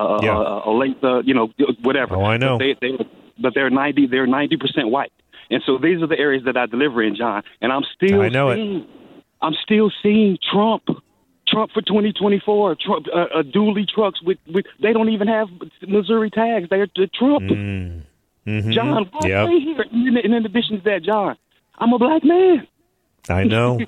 Olathe, whatever. Oh, I know. But they're 90% white, and so these are the areas that I deliver in, John. And I'm still seeing Trump for 2024. Dually trucks with they don't even have Missouri tags. They're Trump. Mm-hmm. John, why stay here? And in addition to that, John, I'm a black man. I know.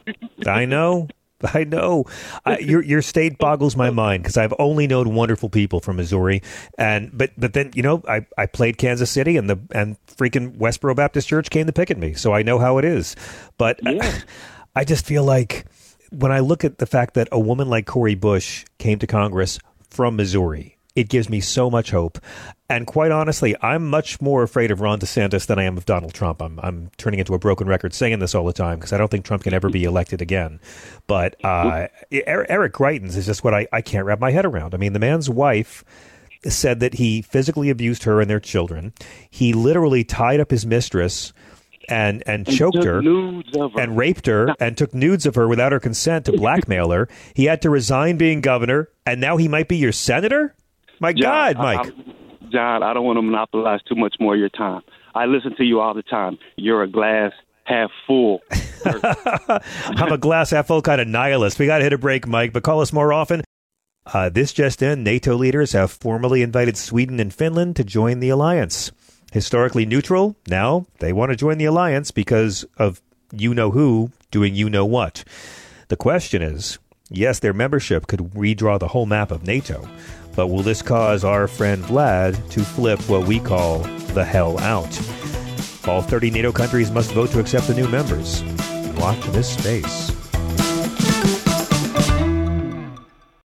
Your state boggles my mind because I've only known wonderful people from Missouri, but then I played Kansas City and freaking Westboro Baptist Church came to pick at me, so I know how it is. But I just feel like when I look at the fact that a woman like Cori Bush came to Congress from Missouri, it gives me so much hope. And quite honestly, I'm much more afraid of Ron DeSantis than I am of Donald Trump. I'm turning into a broken record saying this all the time because I don't think Trump can ever be elected again. But Eric Greitens is just what I can't wrap my head around. I mean, the man's wife said that he physically abused her and their children. He literally tied up his mistress and choked her and raped her and took nudes of her without her consent to blackmail her. He had to resign being governor, and now he might be your senator? My God, Mike. John, I don't want to monopolize too much more of your time. I listen to you all the time. You're a glass half full. I'm a glass half full kind of nihilist. We got to hit a break, Mike, but call us more often. This just in, NATO leaders have formally invited Sweden and Finland to join the alliance. Historically neutral, now they want to join the alliance because of you-know-who doing you-know-what. The question is, yes, their membership could redraw the whole map of NATO, but will this cause our friend Vlad to flip what we call the hell out? All 30 NATO countries must vote to accept the new members. Watch this space.